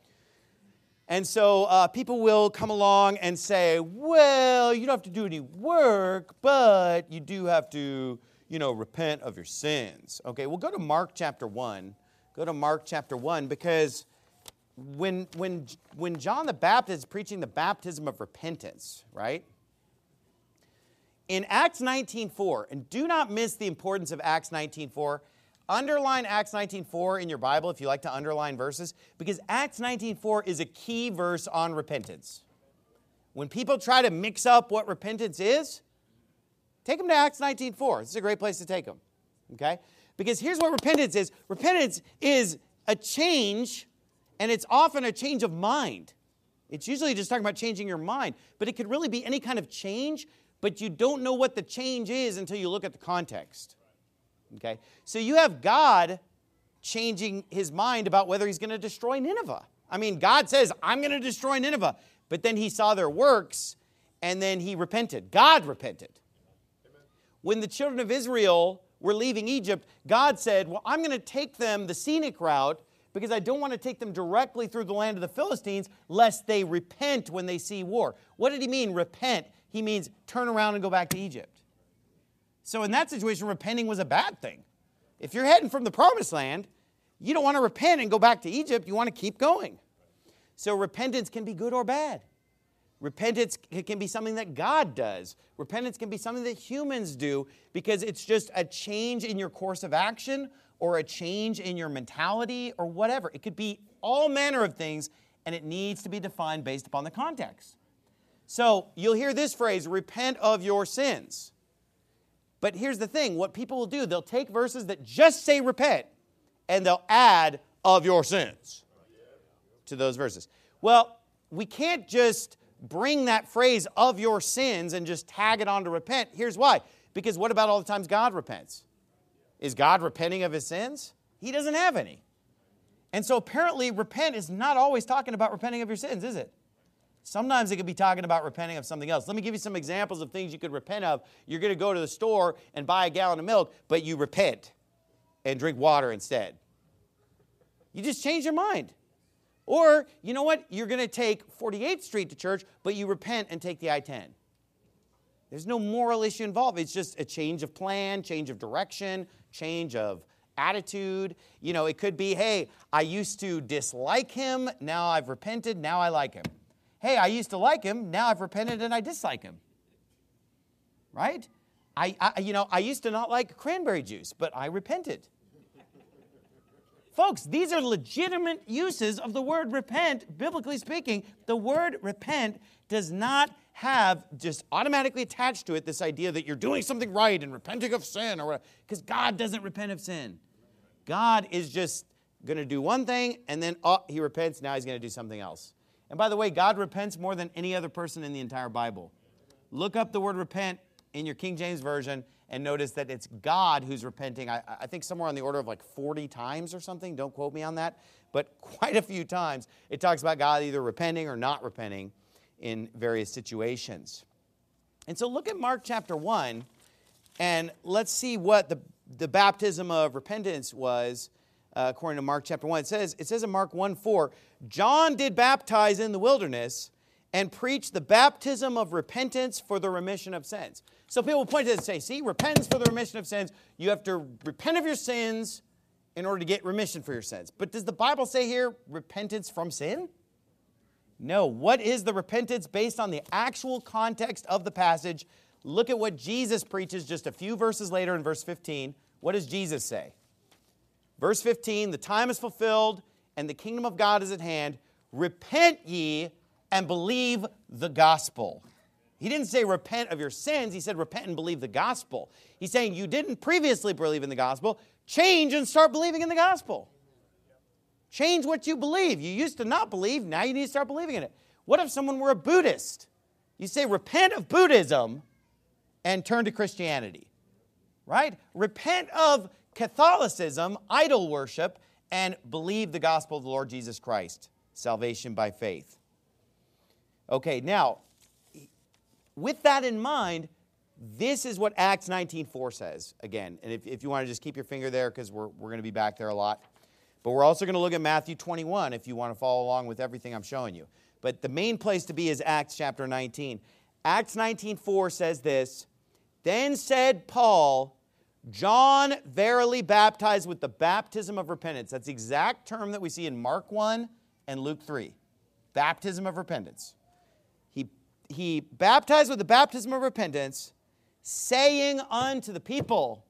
C: And so uh, people will come along and say, well, you don't have to do any work, but you do have to, you know, repent of your sins. Okay, well, go to Mark chapter one. Go to Mark chapter one, because when, when, when John the Baptist is preaching the baptism of repentance, right? In Acts nineteen four, and do not miss the importance of Acts nineteen four, underline Acts nineteen four in your Bible if you like to underline verses, because Acts nineteen four is a key verse on repentance. When people try to mix up what repentance is, take them to Acts nineteen four. This is a great place to take them. Okay? Because here's what repentance is. Repentance is a change, and it's often a change of mind. It's usually just talking about changing your mind, but it could really be any kind of change, but you don't know what the change is until you look at the context. Okay? So you have God changing his mind about whether he's going to destroy Nineveh. I mean, God says, I'm going to destroy Nineveh, but then he saw their works, and then he repented. God repented. Amen. When the children of Israel were leaving Egypt, God said, well, I'm going to take them the scenic route because I don't want to take them directly through the land of the Philistines lest they repent when they see war. What did he mean, repent? He means turn around and go back to Egypt. So in that situation, repenting was a bad thing. If you're heading from the promised land, you don't want to repent and go back to Egypt. You want to keep going. So repentance can be good or bad. Repentance can be something that God does. Repentance can be something that humans do because it's just a change in your course of action or a change in your mentality or whatever. It could be all manner of things, and it needs to be defined based upon the context. So you'll hear this phrase, repent of your sins. But here's the thing. What people will do, they'll take verses that just say repent, and they'll add of your sins to those verses. Well, we can't just bring that phrase of your sins and just tag it on to repent. Here's why. Because what about all the times God repents? Is God repenting of his sins? He doesn't have any. And so apparently repent is not always talking about repenting of your sins, is it? Sometimes it could be talking about repenting of something else. Let me give you some examples of things you could repent of. You're going to go to the store and buy a gallon of milk, but you repent and drink water instead. You just change your mind. Or, you know what? You're going to take forty-eighth Street to church, but you repent and take the I ten. There's no moral issue involved. It's just a change of plan, change of direction, change of attitude. You know, it could be, hey, I used to dislike him. Now I've repented. Now I like him. Hey, I used to like him. Now I've repented and I dislike him. Right? I, I you know, I used to not like cranberry juice, but I repented. Folks, these are legitimate uses of the word repent, biblically speaking. The word repent does not have just automatically attached to it this idea that you're doing something right and repenting of sin, or whatever, because God doesn't repent of sin. God is just going to do one thing, and then oh, he repents, now he's going to do something else. And by the way, God repents more than any other person in the entire Bible. Look up the word repent in your King James Version, and notice that it's God who's repenting. I, I think somewhere on the order of like forty times or something. Don't quote me on that. But quite a few times it talks about God either repenting or not repenting in various situations. And so look at Mark chapter one, and let's see what the, the baptism of repentance was uh, according to Mark chapter one. It says, it says in Mark one four, John did baptize in the wilderness and preach the baptism of repentance for the remission of sins. So people point to this and say, see, repentance for the remission of sins. You have to repent of your sins in order to get remission for your sins. But does the Bible say here repentance from sin? No. What is the repentance based on the actual context of the passage? Look at what Jesus preaches just a few verses later in verse fifteen. What does Jesus say? Verse fifteen, the time is fulfilled and the kingdom of God is at hand. Repent ye and believe the gospel. He didn't say repent of your sins. He said repent and believe the gospel. He's saying you didn't previously believe in the gospel. Change and start believing in the gospel. Change what you believe. You used to not believe. Now you need to start believing in it. What if someone were a Buddhist? You say repent of Buddhism and turn to Christianity. Right? Repent of Catholicism, idol worship, and believe the gospel of the Lord Jesus Christ. Salvation by faith. Okay, now, with that in mind, this is what Acts nineteen four says, again. And if, if you want to just keep your finger there, because we're, we're going to be back there a lot. But we're also going to look at Matthew twenty-one, if you want to follow along with everything I'm showing you. But the main place to be is Acts chapter nineteen. Acts nineteen four says this, Then said Paul, John verily baptized with the baptism of repentance. That's the exact term that we see in Mark one and Luke three. Baptism of repentance. He, he baptized with the baptism of repentance, saying unto the people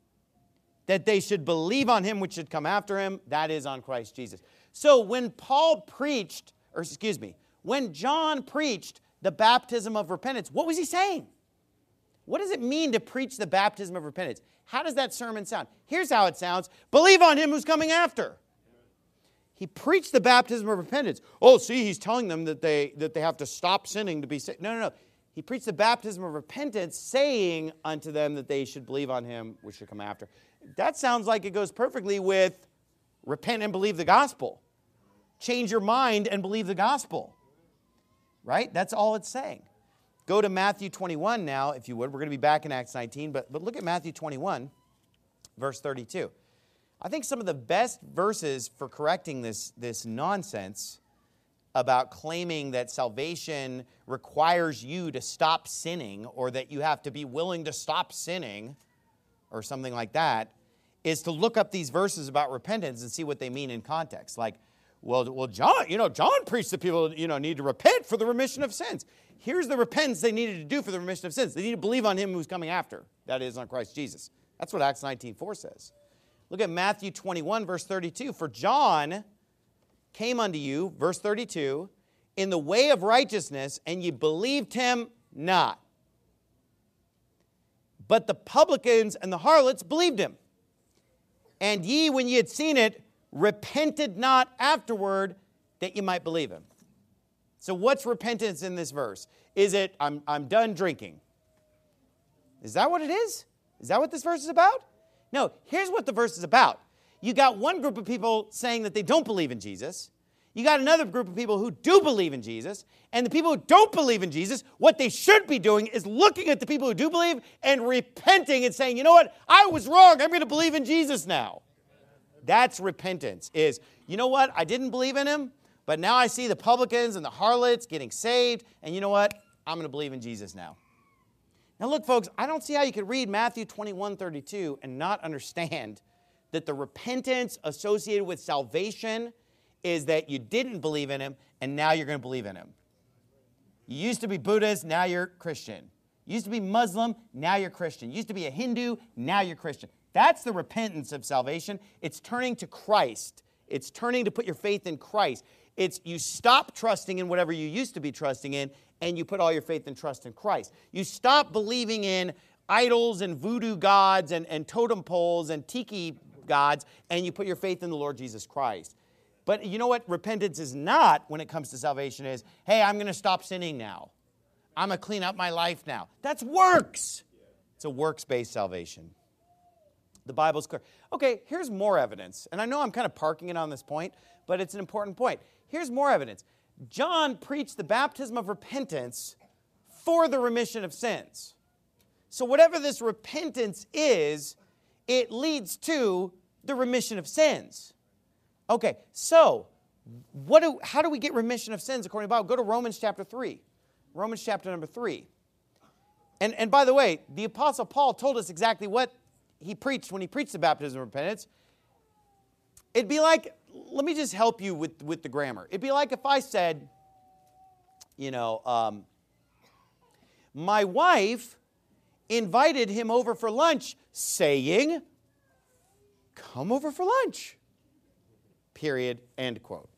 C: that they should believe on him which should come after him, that is on Christ Jesus. So when Paul preached, or excuse me, when John preached the baptism of repentance. What was he saying? What does it mean to preach the baptism of repentance? How does that sermon sound? Here's how it sounds. Believe on him who's coming after. He preached the baptism of repentance. Oh, see, he's telling them that they, that they have to stop sinning to be saved. No, no, no. He preached the baptism of repentance, saying unto them that they should believe on him which should come after. That sounds like it goes perfectly with repent and believe the gospel. Change your mind and believe the gospel. Right? That's all it's saying. Go to Matthew twenty-one now, if you would. We're going to be back in Acts nineteen, but, but look at Matthew twenty-one, verse thirty-two. I think some of the best verses for correcting this, this nonsense about claiming that salvation requires you to stop sinning or that you have to be willing to stop sinning or something like that is to look up these verses about repentance and see what they mean in context. Like, well, well, John, you know, John preached that people, you know, need to repent for the remission of sins. Here's the repentance they needed to do for the remission of sins. They need to believe on him who's coming after. That is, on Christ Jesus. That's what Acts nineteen four says. Look at Matthew twenty-one, verse thirty-two. For John came unto you, verse thirty-two, in the way of righteousness, and ye believed him not. But the publicans and the harlots believed him. And ye, when ye had seen it, repented not afterward that ye might believe him. So what's repentance in this verse? Is it, I'm, I'm done drinking? Is that what it is? Is that what this verse is about? No, here's what the verse is about. You got one group of people saying that they don't believe in Jesus. You got another group of people who do believe in Jesus. And the people who don't believe in Jesus, what they should be doing is looking at the people who do believe and repenting and saying, you know what? I was wrong. I'm going to believe in Jesus now. That's repentance, is, you know what? I didn't believe in him, but now I see the publicans and the harlots getting saved. And you know what? I'm going to believe in Jesus now. Now look, folks, I don't see how you could read Matthew twenty-one thirty-two and not understand that the repentance associated with salvation is that you didn't believe in him, and now you're going to believe in him. You used to be Buddhist, now you're Christian. You used to be Muslim, now you're Christian. You used to be a Hindu, now you're Christian. That's the repentance of salvation. It's turning to Christ. It's turning to put your faith in Christ. It's you stop trusting in whatever you used to be trusting in, and you put all your faith and trust in Christ. You stop believing in idols and voodoo gods and, and totem poles and tiki gods, and you put your faith in the Lord Jesus Christ. But you know what repentance is not when it comes to salvation is, hey, I'm going to stop sinning now. I'm going to clean up my life now. That's works. It's a works-based salvation. The Bible's clear. Okay, here's more evidence. And I know I'm kind of parking it on this point, but it's an important point. Here's more evidence. John preached the baptism of repentance for the remission of sins. So whatever this repentance is, it leads to the remission of sins. Okay, so what do, how do we get remission of sins according to the Bible? Go to Romans chapter three. Romans chapter number three. And, and by the way, the Apostle Paul told us exactly what he preached when he preached the baptism of repentance. It'd be like, let me just help you with, with the grammar. It'd be like if I said, you know, um, my wife invited him over for lunch, saying, come over for lunch. Period. End quote.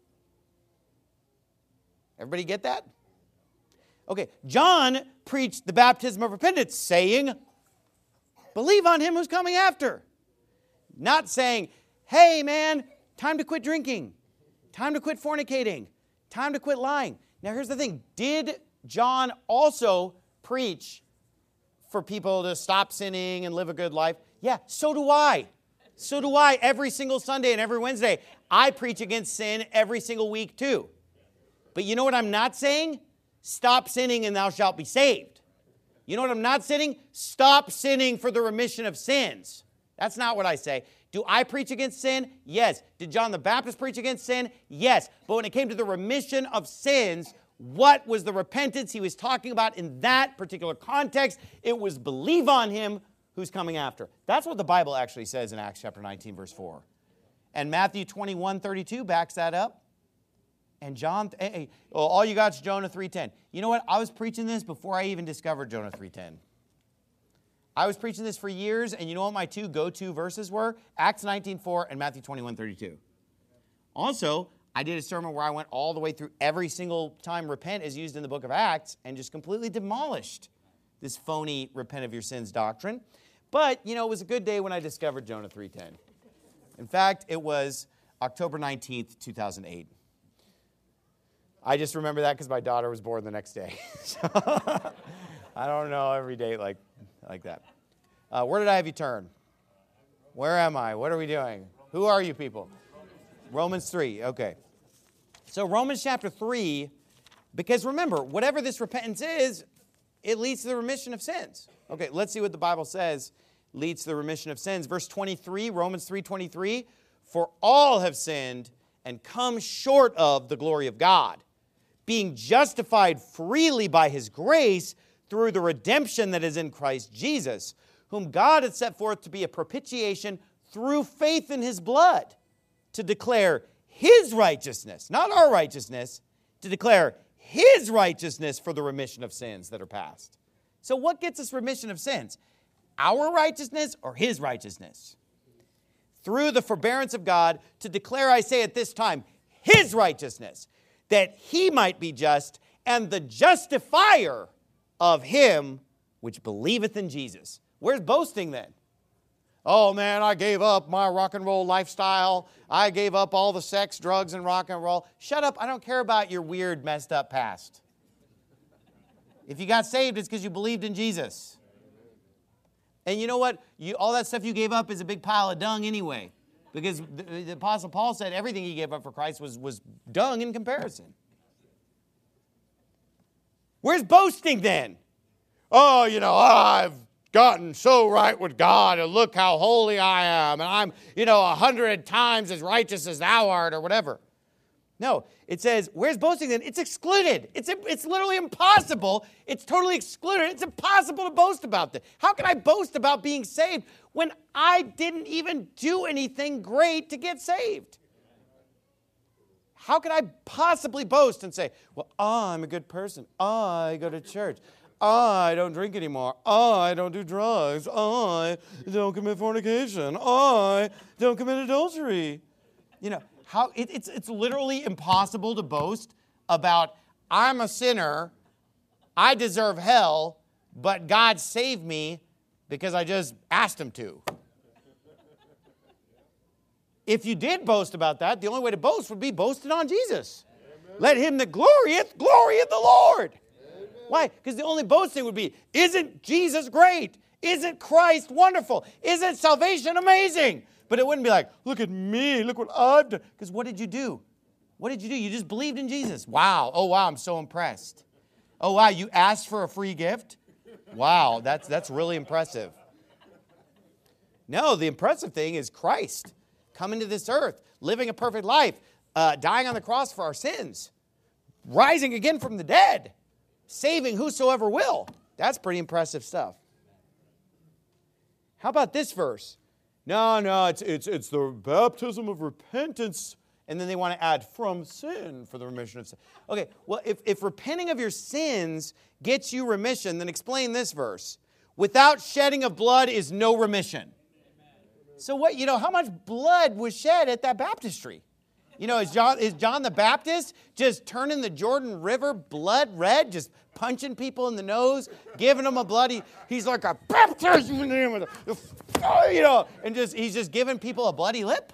C: Everybody get that? Okay, John preached the baptism of repentance, saying, believe on him who's coming after. Not saying, hey man, time to quit drinking. Time to quit fornicating. Time to quit lying. Now here's the thing. Did John also preach for people to stop sinning and live a good life? Yeah, so do I. So do I every single Sunday and every Wednesday. I preach against sin every single week too. But you know what I'm not saying? Stop sinning and thou shalt be saved. You know what I'm not saying? Stop sinning for the remission of sins. That's not what I say. Do I preach against sin? Yes. Did John the Baptist preach against sin? Yes. But when it came to the remission of sins, what was the repentance he was talking about in that particular context? It was believe on him who's coming after. That's what the Bible actually says in Acts chapter nineteen, verse four. And Matthew twenty-one thirty-two backs that up. And John, hey, hey, well, all you got is Jonah three ten. You know what? I was preaching this before I even discovered Jonah three ten. I was preaching this for years, and you know what my two go-to verses were? Acts nineteen four and Matthew twenty-one thirty-two. Also, I did a sermon where I went all the way through every single time repent is used in the book of Acts and just completely demolished this phony repent of your sins doctrine. But, you know, it was a good day when I discovered Jonah three ten. In fact, it was October nineteenth, two thousand eight. I just remember that because my daughter was born the next day. So, I don't know every day like, like that. Uh, where did I have you turn? Where am I? What are we doing? Who are you people? Romans three, okay. So Romans chapter three, because remember, whatever this repentance is, it leads to the remission of sins. Okay, let's see what the Bible says leads to the remission of sins. Verse twenty-three, Romans three twenty-three, for all have sinned and come short of the glory of God, being justified freely by his grace through the redemption that is in Christ Jesus, whom God had set forth to be a propitiation through faith in his blood, to declare his righteousness, not our righteousness, to declare his righteousness for the remission of sins that are past. So what gets us remission of sins? Our righteousness or his righteousness? Through the forbearance of God, to declare, I say at this time, his righteousness, that he might be just and the justifier of him which believeth in Jesus. Where's boasting then? Oh man, I gave up my rock and roll lifestyle. I gave up all the sex, drugs, and rock and roll. Shut up, I don't care about your weird, messed up past. If you got saved, it's because you believed in Jesus. And you know what? You, all that stuff you gave up is a big pile of dung anyway. Because the, the Apostle Paul said everything he gave up for Christ was, was dung in comparison. Where's boasting then? Oh, you know, I've gotten so right with God, and look how holy I am, and I'm, you know, a hundred times as righteous as thou art, or whatever. No, it says, where's boasting then? It's excluded. It's, it's literally impossible. It's totally excluded. It's impossible to boast about this. How can I boast about being saved when I didn't even do anything great to get saved? How can I possibly boast and say, well, I'm a good person. I go to church. I don't drink anymore. I don't do drugs. I don't commit fornication. I don't commit adultery. You know, how it, it's, it's literally impossible to boast about, I'm a sinner, I deserve hell, but God saved me because I just asked him to. If you did boast about that, the only way to boast would be boasting on Jesus. Amen. Let him that glorieth, glory in the Lord. Amen. Why? Because the only boasting would be, isn't Jesus great? Isn't Christ wonderful? Isn't salvation amazing? But it wouldn't be like, look at me, look what I've done. Because what did you do? What did you do? You just believed in Jesus. Wow. Oh, wow, I'm so impressed. Oh, wow, you asked for a free gift? Wow, that's, that's really impressive. No, the impressive thing is Christ coming to this earth, living a perfect life, uh, dying on the cross for our sins, rising again from the dead, saving whosoever will. That's pretty impressive stuff. How about this verse? No, no, it's, it's, it's the baptism of repentance, and then they want to add from sin for the remission of sin. Okay, well, if, if repenting of your sins gets you remission, then explain this verse. Without shedding of blood is no remission. So what, you know, how much blood was shed at that baptistry? You know, is John, is John the Baptist just turning the Jordan River blood red, just punching people in the nose, giving them a bloody, he's like a baptism in the name of the, you know, and just, he's just giving people a bloody lip?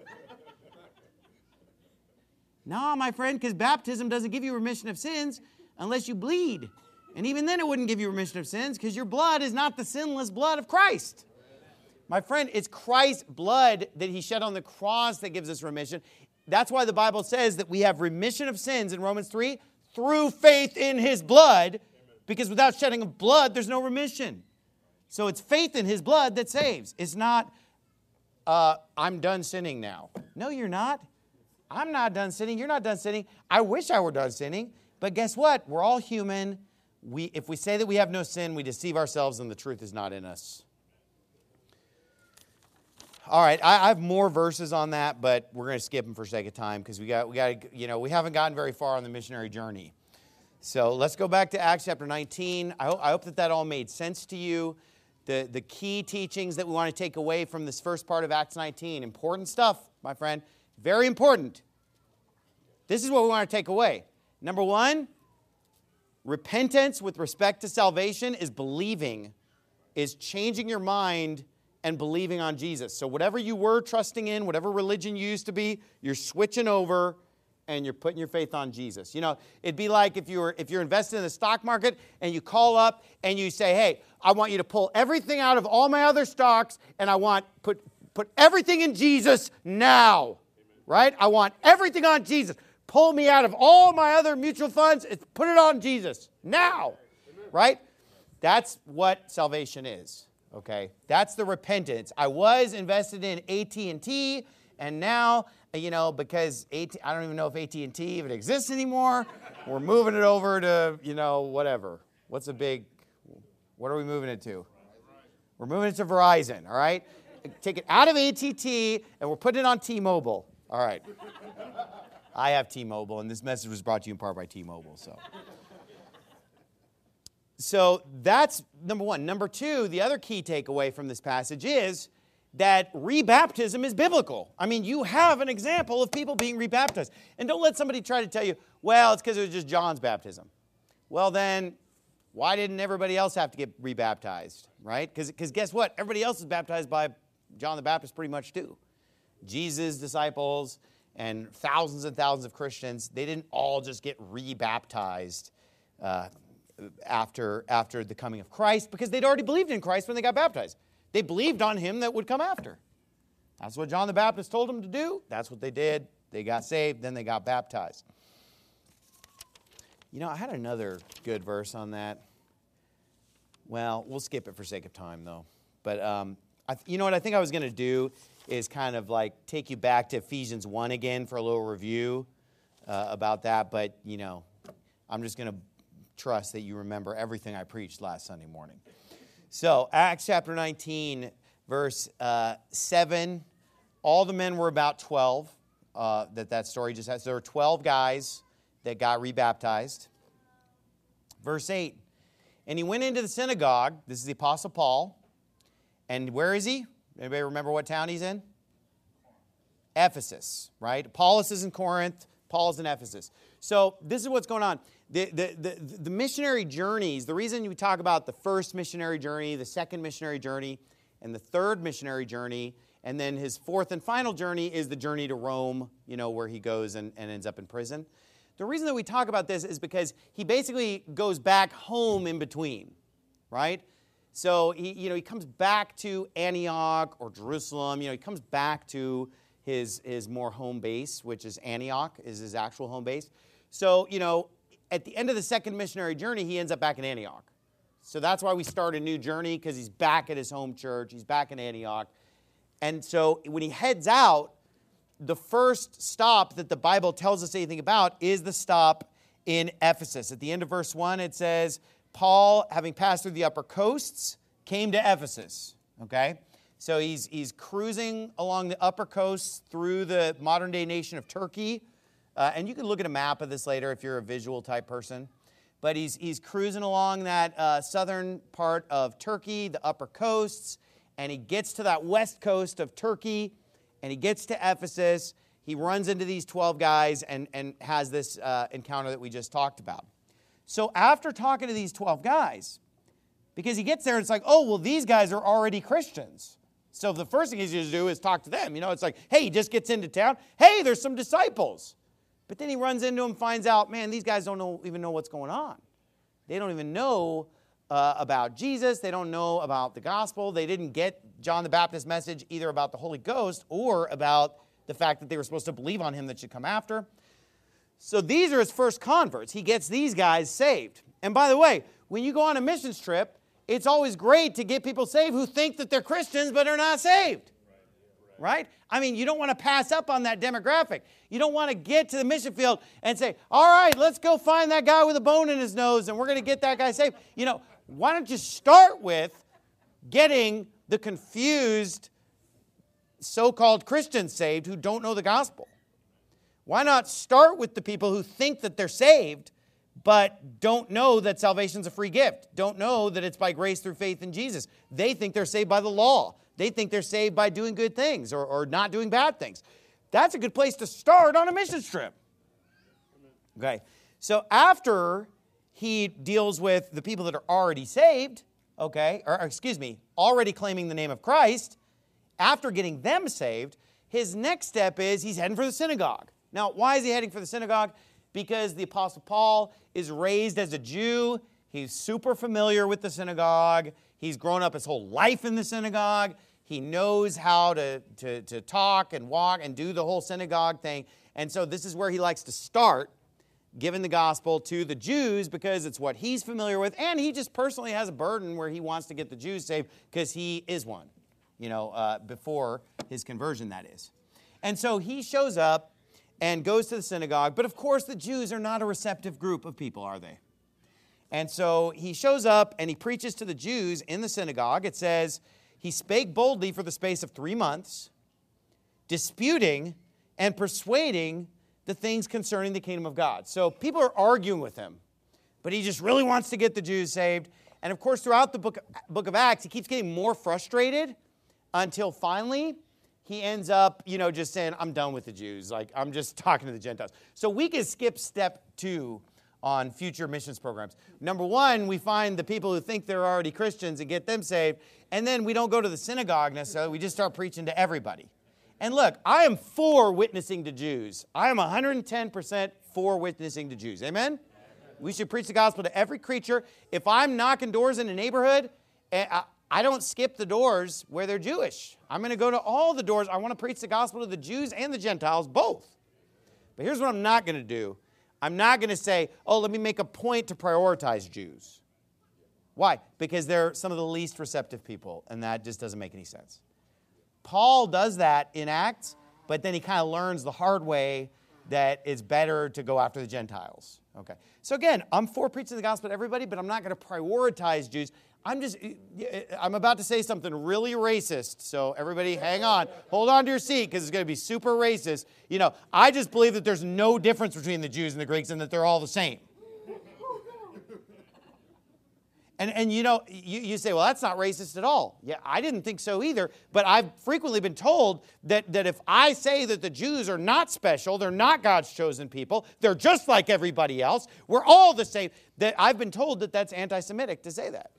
C: No, my friend, because baptism doesn't give you remission of sins unless you bleed. And even then it wouldn't give you remission of sins because your blood is not the sinless blood of Christ. My friend, it's Christ's blood that he shed on the cross that gives us remission. That's why the Bible says that we have remission of sins in Romans three through faith in his blood, because without shedding of blood, there's no remission. So it's faith in his blood that saves. It's not, uh, I'm done sinning now. No, you're not. I'm not done sinning. You're not done sinning. I wish I were done sinning. But guess what? We're all human. We, if we say that we have no sin, we deceive ourselves and the truth is not in us. All right, I, I have more verses on that, but we're going to skip them for sake of time because we got, we got, you know, we haven't gotten very far on the missionary journey. So let's go back to Acts chapter nineteen. I hope, I hope that that all made sense to you. The, the key teachings that we want to take away from this first part of Acts nineteen. Important stuff, my friend. Very important. This is what we want to take away. Number one, repentance with respect to salvation is believing, is changing your mind and believing on Jesus. So whatever you were trusting in, whatever religion you used to be, you're switching over and you're putting your faith on Jesus. You know, it'd be like if you were if you're invested in the stock market and you call up and you say, hey, I want you to pull everything out of all my other stocks and I want put put everything in Jesus now. Right? I want everything on Jesus. Pull me out of all my other mutual funds and put it on Jesus now. Right? That's what salvation is. Okay? That's the repentance. I was invested in A T and T, and now, you know, because A T, I don't even know if A T and T even exists anymore, we're moving it over to, you know, whatever. What's a big, what are we moving it to? We're moving it to Verizon, all right? Take it out of A T and T, and we're putting it on T-Mobile. All right. I have T-Mobile, and this message was brought to you in part by T-Mobile, so. So that's number one. Number two, the other key takeaway from this passage is that rebaptism is biblical. I mean, you have an example of people being rebaptized. And don't let somebody try to tell you, well, it's because it was just John's baptism. Well, then, why didn't everybody else have to get rebaptized, right? Because guess what? Everybody else is baptized by John the Baptist pretty much too. Jesus' disciples and thousands and thousands of Christians, they didn't all just get rebaptized uh, after, after the coming of Christ because they'd already believed in Christ when they got baptized. They believed on him that would come after. That's what John the Baptist told them to do. That's what they did. They got saved, then they got baptized. You know, I had another good verse on that. Well, we'll skip it for sake of time, though. But um, I, you know what I think I was going to do is kind of like take you back to Ephesians one again for a little review uh, about that. But, you know, I'm just going to trust that you remember everything I preached last Sunday morning. So, Acts chapter nineteen, verse uh, seven, all the men were about twelve, uh, that that story just has. There were twelve guys that got rebaptized. Verse eight, and he went into the synagogue, this is the Apostle Paul, and where is he? Anybody remember what town he's in? Ephesus, right? Apollos is in Corinth, Paul's in Ephesus. So, this is what's going on. The, the, the, the missionary journeys, the reason we talk about the first missionary journey, the second missionary journey, and the third missionary journey, and then his fourth and final journey is the journey to Rome, you know, where he goes and, and ends up in prison. The reason that we talk about this is because he basically goes back home in between, right? So, he, you know, he comes back to Antioch or Jerusalem. You know, he comes back to his, his more home base, which is Antioch, is his actual home base. So, you know, at the end of the second missionary journey, he ends up back in Antioch. So that's why we start a new journey, because he's back at his home church. He's back in Antioch. And so when he heads out, the first stop that the Bible tells us anything about is the stop in Ephesus. At the end of verse one, it says, Paul, having passed through the upper coasts, came to Ephesus. Okay? So he's, he's cruising along the upper coasts through the modern-day nation of Turkey. Uh, and you can look at a map of this later if you're a visual type person. But he's, he's cruising along that uh, southern part of Turkey, the upper coasts, and he gets to that west coast of Turkey, and he gets to Ephesus. He runs into these twelve guys and, and has this uh, encounter that we just talked about. So after talking to these twelve guys, because he gets there and it's like, oh, well, these guys are already Christians. So the first thing he's going to do is talk to them. You know, it's like, hey, he just gets into town. Hey, there's some disciples. But then he runs into them, finds out, man, these guys don't know, even know what's going on. They don't even know uh, about Jesus. They don't know about the gospel. They didn't get John the Baptist's message either about the Holy Ghost or about the fact that they were supposed to believe on him that should come after. So these are his first converts. He gets these guys saved. And by the way, when you go on a missions trip, it's always great to get people saved who think that they're Christians but are not saved. Right? I mean, you don't want to pass up on that demographic. You don't want to get to the mission field and say, all right, let's go find that guy with a bone in his nose and we're going to get that guy saved. You know, why don't you start with getting the confused so-called Christians saved who don't know the gospel? Why not start with the people who think that they're saved but don't know that salvation's a free gift, don't know that it's by grace through faith in Jesus? They think they're saved by the law. They think they're saved by doing good things or, or not doing bad things. That's a good place to start on a missions trip. Okay, so after he deals with the people that are already saved, okay, or excuse me, already claiming the name of Christ, after getting them saved, his next step is he's heading for the synagogue. Now, why is he heading for the synagogue? Because the Apostle Paul is raised as a Jew. He's super familiar with the synagogue. He's grown up his whole life in the synagogue. He knows how to, to, to talk and walk and do the whole synagogue thing. And so this is where he likes to start, giving the gospel to the Jews because it's what he's familiar with. And he just personally has a burden where he wants to get the Jews saved because he is one, you know, uh, before his conversion, that is. And so he shows up and goes to the synagogue. But of course, the Jews are not a receptive group of people, are they? And so he shows up and he preaches to the Jews in the synagogue. It says, he spake boldly for the space of three months, disputing and persuading the things concerning the kingdom of God. So people are arguing with him, but he just really wants to get the Jews saved. And of course, throughout the book, book of Acts, he keeps getting more frustrated until finally he ends up, you know, just saying, I'm done with the Jews. Like, I'm just talking to the Gentiles. So we can skip step two on future missions programs. Number one, we find the people who think they're already Christians and get them saved. And then we don't go to the synagogue necessarily. We just start preaching to everybody. And look, I am for witnessing to Jews. I am one hundred ten percent for witnessing to Jews. Amen? We should preach the gospel to every creature. If I'm knocking doors in a neighborhood, I don't skip the doors where they're Jewish. I'm going to go to all the doors. I want to preach the gospel to the Jews and the Gentiles, both. But here's what I'm not going to do. I'm not going to say, oh, let me make a point to prioritize Jews. Why? Because they're some of the least receptive people, and that just doesn't make any sense. Paul does that in Acts, but then he kind of learns the hard way that it's better to go after the Gentiles. Okay. So again, I'm for preaching the gospel to everybody, but I'm not going to prioritize Jews. I'm just, I'm about to say something really racist, so everybody hang on. Hold on to your seat, because it's going to be super racist. You know, I just believe that there's no difference between the Jews and the Greeks and that they're all the same. And, and you know, you, you say, well, that's not racist at all. Yeah, I didn't think so either, but I've frequently been told that, that if I say that the Jews are not special, they're not God's chosen people, they're just like everybody else, we're all the same, that I've been told that that's anti-Semitic to say that.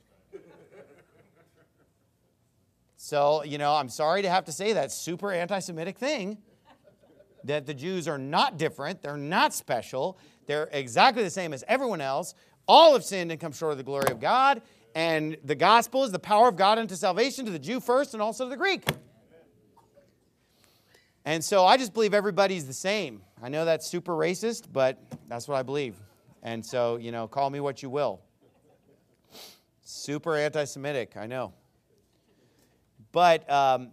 C: So, you know, I'm sorry to have to say that super anti-Semitic thing, that the Jews are not different, they're not special, they're exactly the same as everyone else. All have sinned and come short of the glory of God, and the gospel is the power of God unto salvation to the Jew first and also to the Greek. And so I just believe everybody's the same. I know that's super racist, but that's what I believe. And so, you know, call me what you will. Super anti-Semitic, I know. But, um,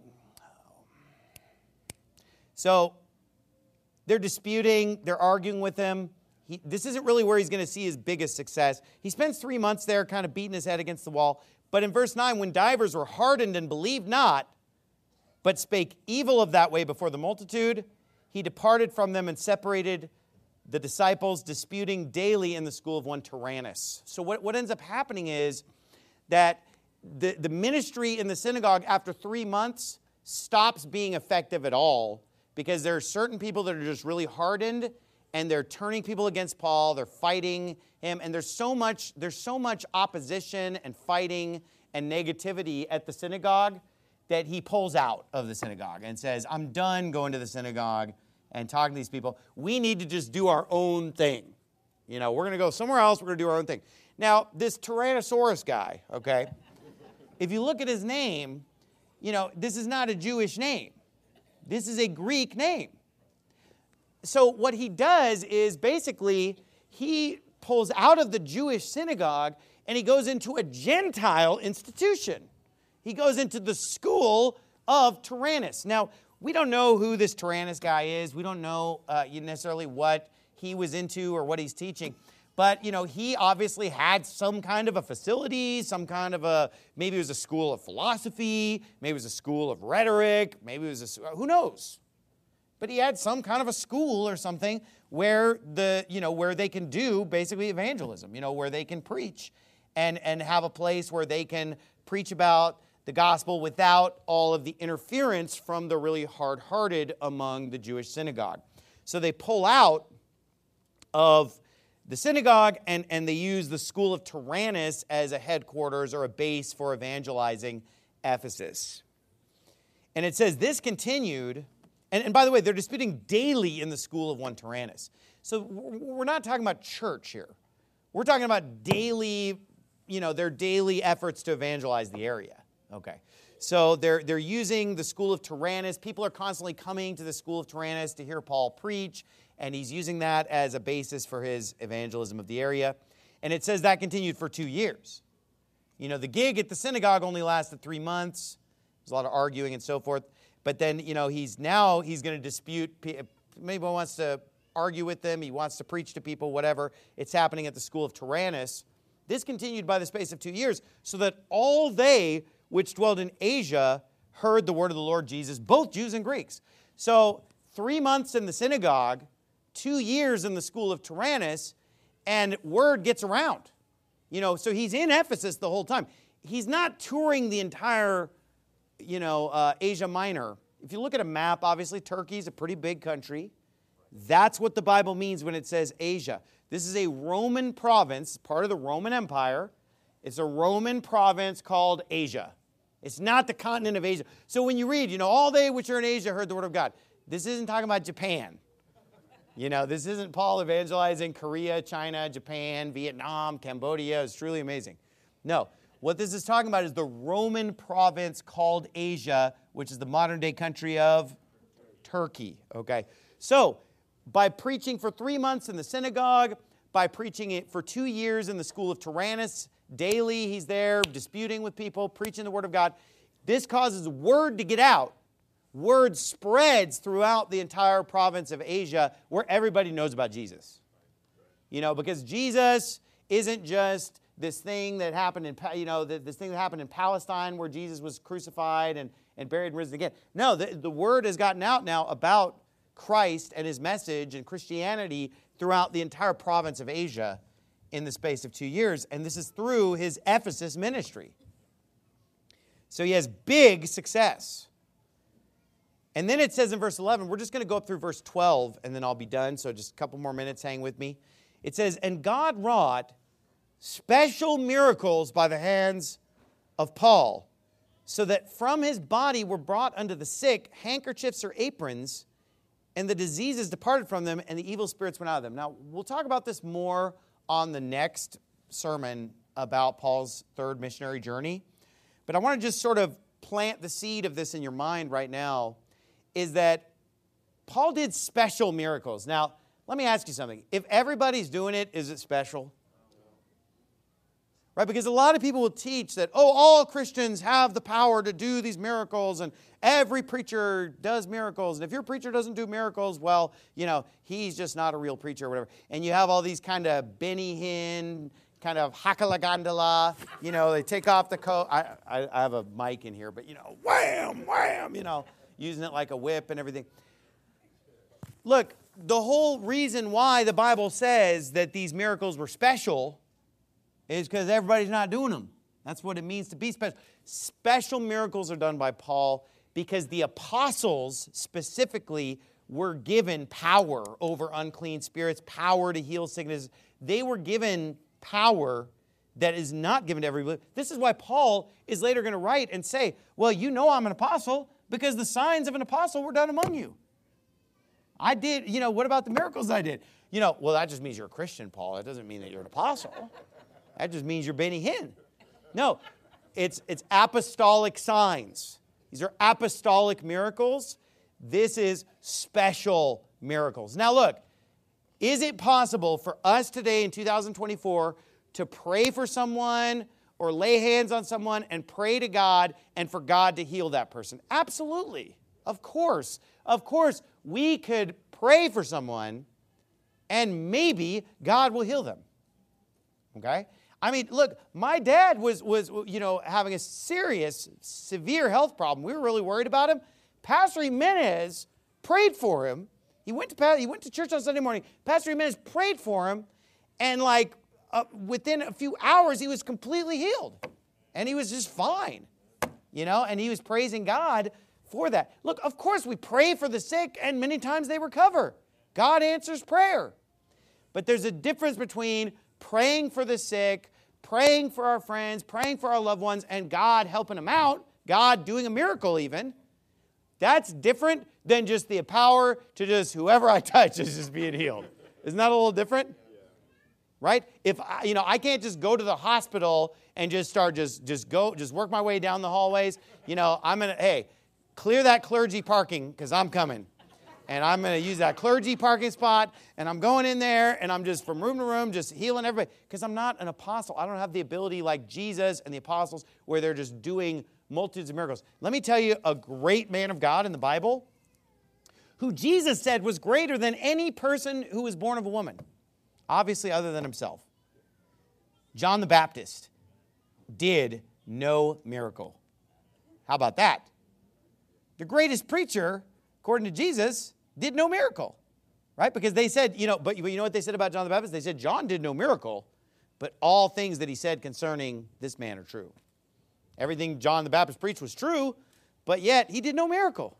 C: so they're disputing, they're arguing with him. He, this isn't really where he's going to see his biggest success. He spends three months there kind of beating his head against the wall. But in verse nine, when divers were hardened and believed not, but spake evil of that way before the multitude, he departed from them and separated the disciples, disputing daily in the school of one Tyrannus. So what, what ends up happening is that the, the ministry in the synagogue after three months stops being effective at all because there are certain people that are just really hardened and they're turning people against Paul, they're fighting him, and there's so much, there's so much opposition and fighting and negativity at the synagogue that he pulls out of the synagogue and says, I'm done going to the synagogue and talking to these people. We need to just do our own thing. You know, we're going to go somewhere else, we're going to do our own thing. Now, this Tyrannosaurus guy, okay, if you look at his name, you know, this is not a Jewish name. This is a Greek name. So what he does is basically he pulls out of the Jewish synagogue and he goes into a Gentile institution. He goes into the school of Tyrannus. Now, we don't know who this Tyrannus guy is. We don't know uh, necessarily what he was into or what he's teaching. But, you know, he obviously had some kind of a facility, some kind of a, maybe it was a school of philosophy, maybe it was a school of rhetoric, maybe it was a, who knows? But he had some kind of a school or something where the, you know, where they can do basically evangelism, you know, where they can preach and, and have a place where they can preach about the gospel without all of the interference from the really hard-hearted among the Jewish synagogue. So they pull out of the synagogue, and, and they use the school of Tyrannus as a headquarters or a base for evangelizing Ephesus. And it says this continued, and, and by the way, they're disputing daily in the school of one Tyrannus. So we're not talking about church here. We're talking about daily, you know, their daily efforts to evangelize the area. Okay. So they're, they're using the school of Tyrannus. People are constantly coming to the school of Tyrannus to hear Paul preach, and he's using that as a basis for his evangelism of the area. And it says that continued for two years. You know, the gig at the synagogue only lasted three months. There's a lot of arguing and so forth. But then, you know, he's now, he's going to dispute. Maybe he wants to argue with them. He wants to preach to people, whatever. It's happening at the school of Tyrannus. This continued by the space of two years, so that all they which dwelled in Asia heard the word of the Lord Jesus, both Jews and Greeks. So three months in the synagogue, two years in the school of Tyrannus, and word gets around. You know, so he's in Ephesus the whole time. He's not touring the entire, you know, uh, Asia Minor. If you look at a map, obviously Turkey's a pretty big country. That's what the Bible means when it says Asia. This is a Roman province, part of the Roman Empire. It's a Roman province called Asia. It's not the continent of Asia. So when you read, you know, all they which are in Asia heard the word of God. This isn't talking about Japan. You know, this isn't Paul evangelizing Korea, China, Japan, Vietnam, Cambodia. It's truly amazing. No, what this is talking about is the Roman province called Asia, which is the modern-day country of Turkey. Okay, so by preaching for three months in the synagogue, by preaching it for two years in the school of Tyrannus, daily he's there disputing with people, preaching the word of God. This causes word to get out. Word spreads throughout the entire province of Asia where everybody knows about Jesus. You know, because Jesus isn't just this thing that happened in, you know, this thing that happened in Palestine where Jesus was crucified and, and buried and risen again. No, the, the word has gotten out now about Christ and his message and Christianity throughout the entire province of Asia in the space of two years. And this is through his Ephesus ministry. So he has big success. And then it says in verse eleven, we're just going to go up through verse twelve, and then I'll be done. So just a couple more minutes, hang with me. It says, and God wrought special miracles by the hands of Paul, so that from his body were brought unto the sick handkerchiefs or aprons, and the diseases departed from them, and the evil spirits went out of them. Now, we'll talk about this more on the next sermon about Paul's third missionary journey. But I want to just sort of plant the seed of this in your mind right now, is that Paul did special miracles. Now, let me ask you something. If everybody's doing it, is it special? Right? Because a lot of people will teach that, oh, all Christians have the power to do these miracles, and every preacher does miracles. And if your preacher doesn't do miracles, well, you know, he's just not a real preacher or whatever. And you have all these kind of Benny Hinn, kind of hakalagandala, you know, they take off the coat. I, I, I have a mic in here, but, you know, wham, wham, you know, using it like a whip and everything. Look, the whole reason why the Bible says that these miracles were special is because everybody's not doing them. That's what it means to be special. Special miracles are done by Paul because the apostles specifically were given power over unclean spirits, power to heal sickness. They were given power that is not given to everybody. This is why Paul is later going to write and say, well, you know I'm an apostle because the signs of an apostle were done among you. I did, you know, what about the miracles I did? You know, well, that just means you're a Christian, Paul. That doesn't mean that you're an apostle. That just means you're Benny Hinn. No, it's, it's apostolic signs. These are apostolic miracles. This is special miracles. Now look, is it possible for us today in two thousand twenty-four to pray for someone or lay hands on someone and pray to God and for God to heal that person? Absolutely. Of course. Of course, we could pray for someone and maybe God will heal them. Okay? I mean, look, my dad was, was, you know, having a serious, severe health problem. We were really worried about him. Pastor Jimenez prayed for him. He went to he went to church on Sunday morning. Pastor Jimenez prayed for him, and like uh, within a few hours, he was completely healed, and he was just fine, you know. And he was praising God for that. Look, of course, we pray for the sick, and many times they recover. God answers prayer. But there's a difference between praying for the sick, praying for our friends, praying for our loved ones, and God helping them out, God doing a miracle even. That's different than just the power to just whoever I touch is just being healed. Isn't that a little different? Right? If I, you know, I can't just go to the hospital and just start just just go just work my way down the hallways. You know, I'm gonna hey, clear that clergy parking because I'm coming, and I'm gonna use that clergy parking spot, and I'm going in there, and I'm just from room to room just healing everybody because I'm not an apostle. I don't have the ability like Jesus and the apostles where they're just doing multitudes of miracles. Let me tell you a great man of God in the Bible who Jesus said was greater than any person who was born of a woman. Obviously, other than himself. John the Baptist did no miracle. How about that? The greatest preacher, according to Jesus, did no miracle. Right? Because they said, you know, but you know what they said about John the Baptist? They said John did no miracle, but all things that he said concerning this man are true. Everything John the Baptist preached was true, but yet he did no miracle.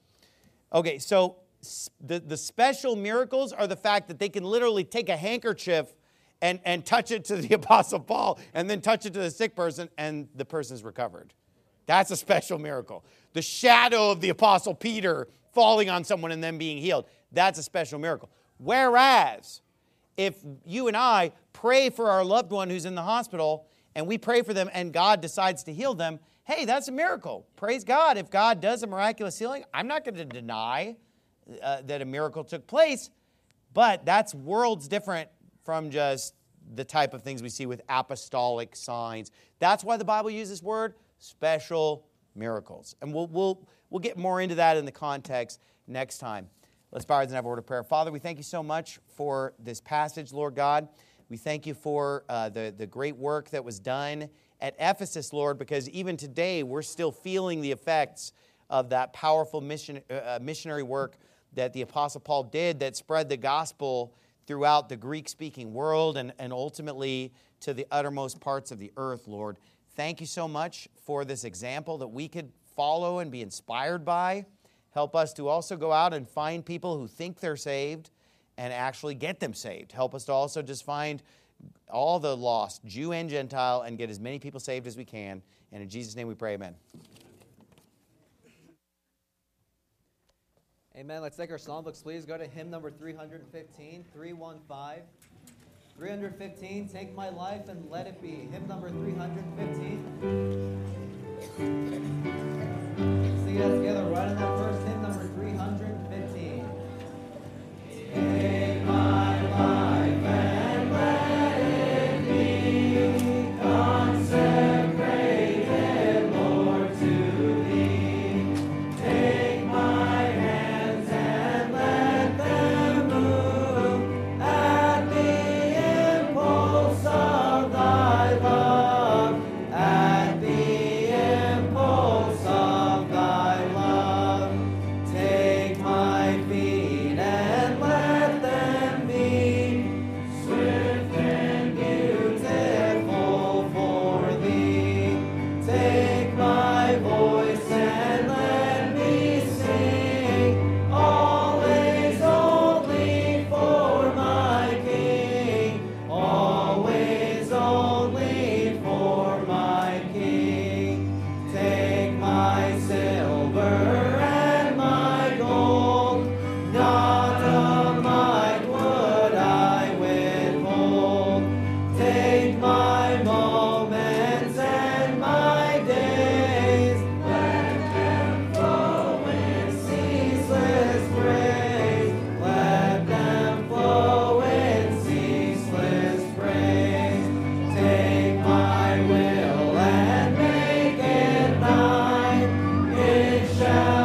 C: Okay, so The, the special miracles are the fact that they can literally take a handkerchief and, and touch it to the Apostle Paul and then touch it to the sick person and the person's recovered. That's a special miracle. The shadow of the Apostle Peter falling on someone and then being healed. That's a special miracle. Whereas, if you and I pray for our loved one who's in the hospital and we pray for them and God decides to heal them, hey, that's a miracle. Praise God. If God does a miraculous healing, I'm not going to deny Uh, that a miracle took place, but that's worlds different from just the type of things we see with apostolic signs. That's why the Bible uses this word, special miracles. And we'll, we'll, we'll get more into that in the context next time. Let's bow our heads and have a word of prayer. Father, we thank you so much for this passage, Lord God. We thank you for uh, the, the great work that was done at Ephesus, Lord, because even today we're still feeling the effects of that powerful mission, uh, missionary work that the Apostle Paul did that spread the gospel throughout the Greek-speaking world and, and ultimately to the uttermost parts of the earth, Lord. Thank you so much for this example that we could follow and be inspired by. Help us to also go out and find people who think they're saved and actually get them saved. Help us to also just find all the lost, Jew and Gentile, and get as many people saved as we can. And in Jesus' name we pray, amen.
A: Amen. Let's take our songbooks, please. Go to hymn number three fifteen, three one five. three fifteen, Take My Life and Let It Be. Hymn number three fifteen. Sing that together right in that verse. Hymn number three fifteen. Take my life and let it be consecrated, Lord, to Thee. Take my shall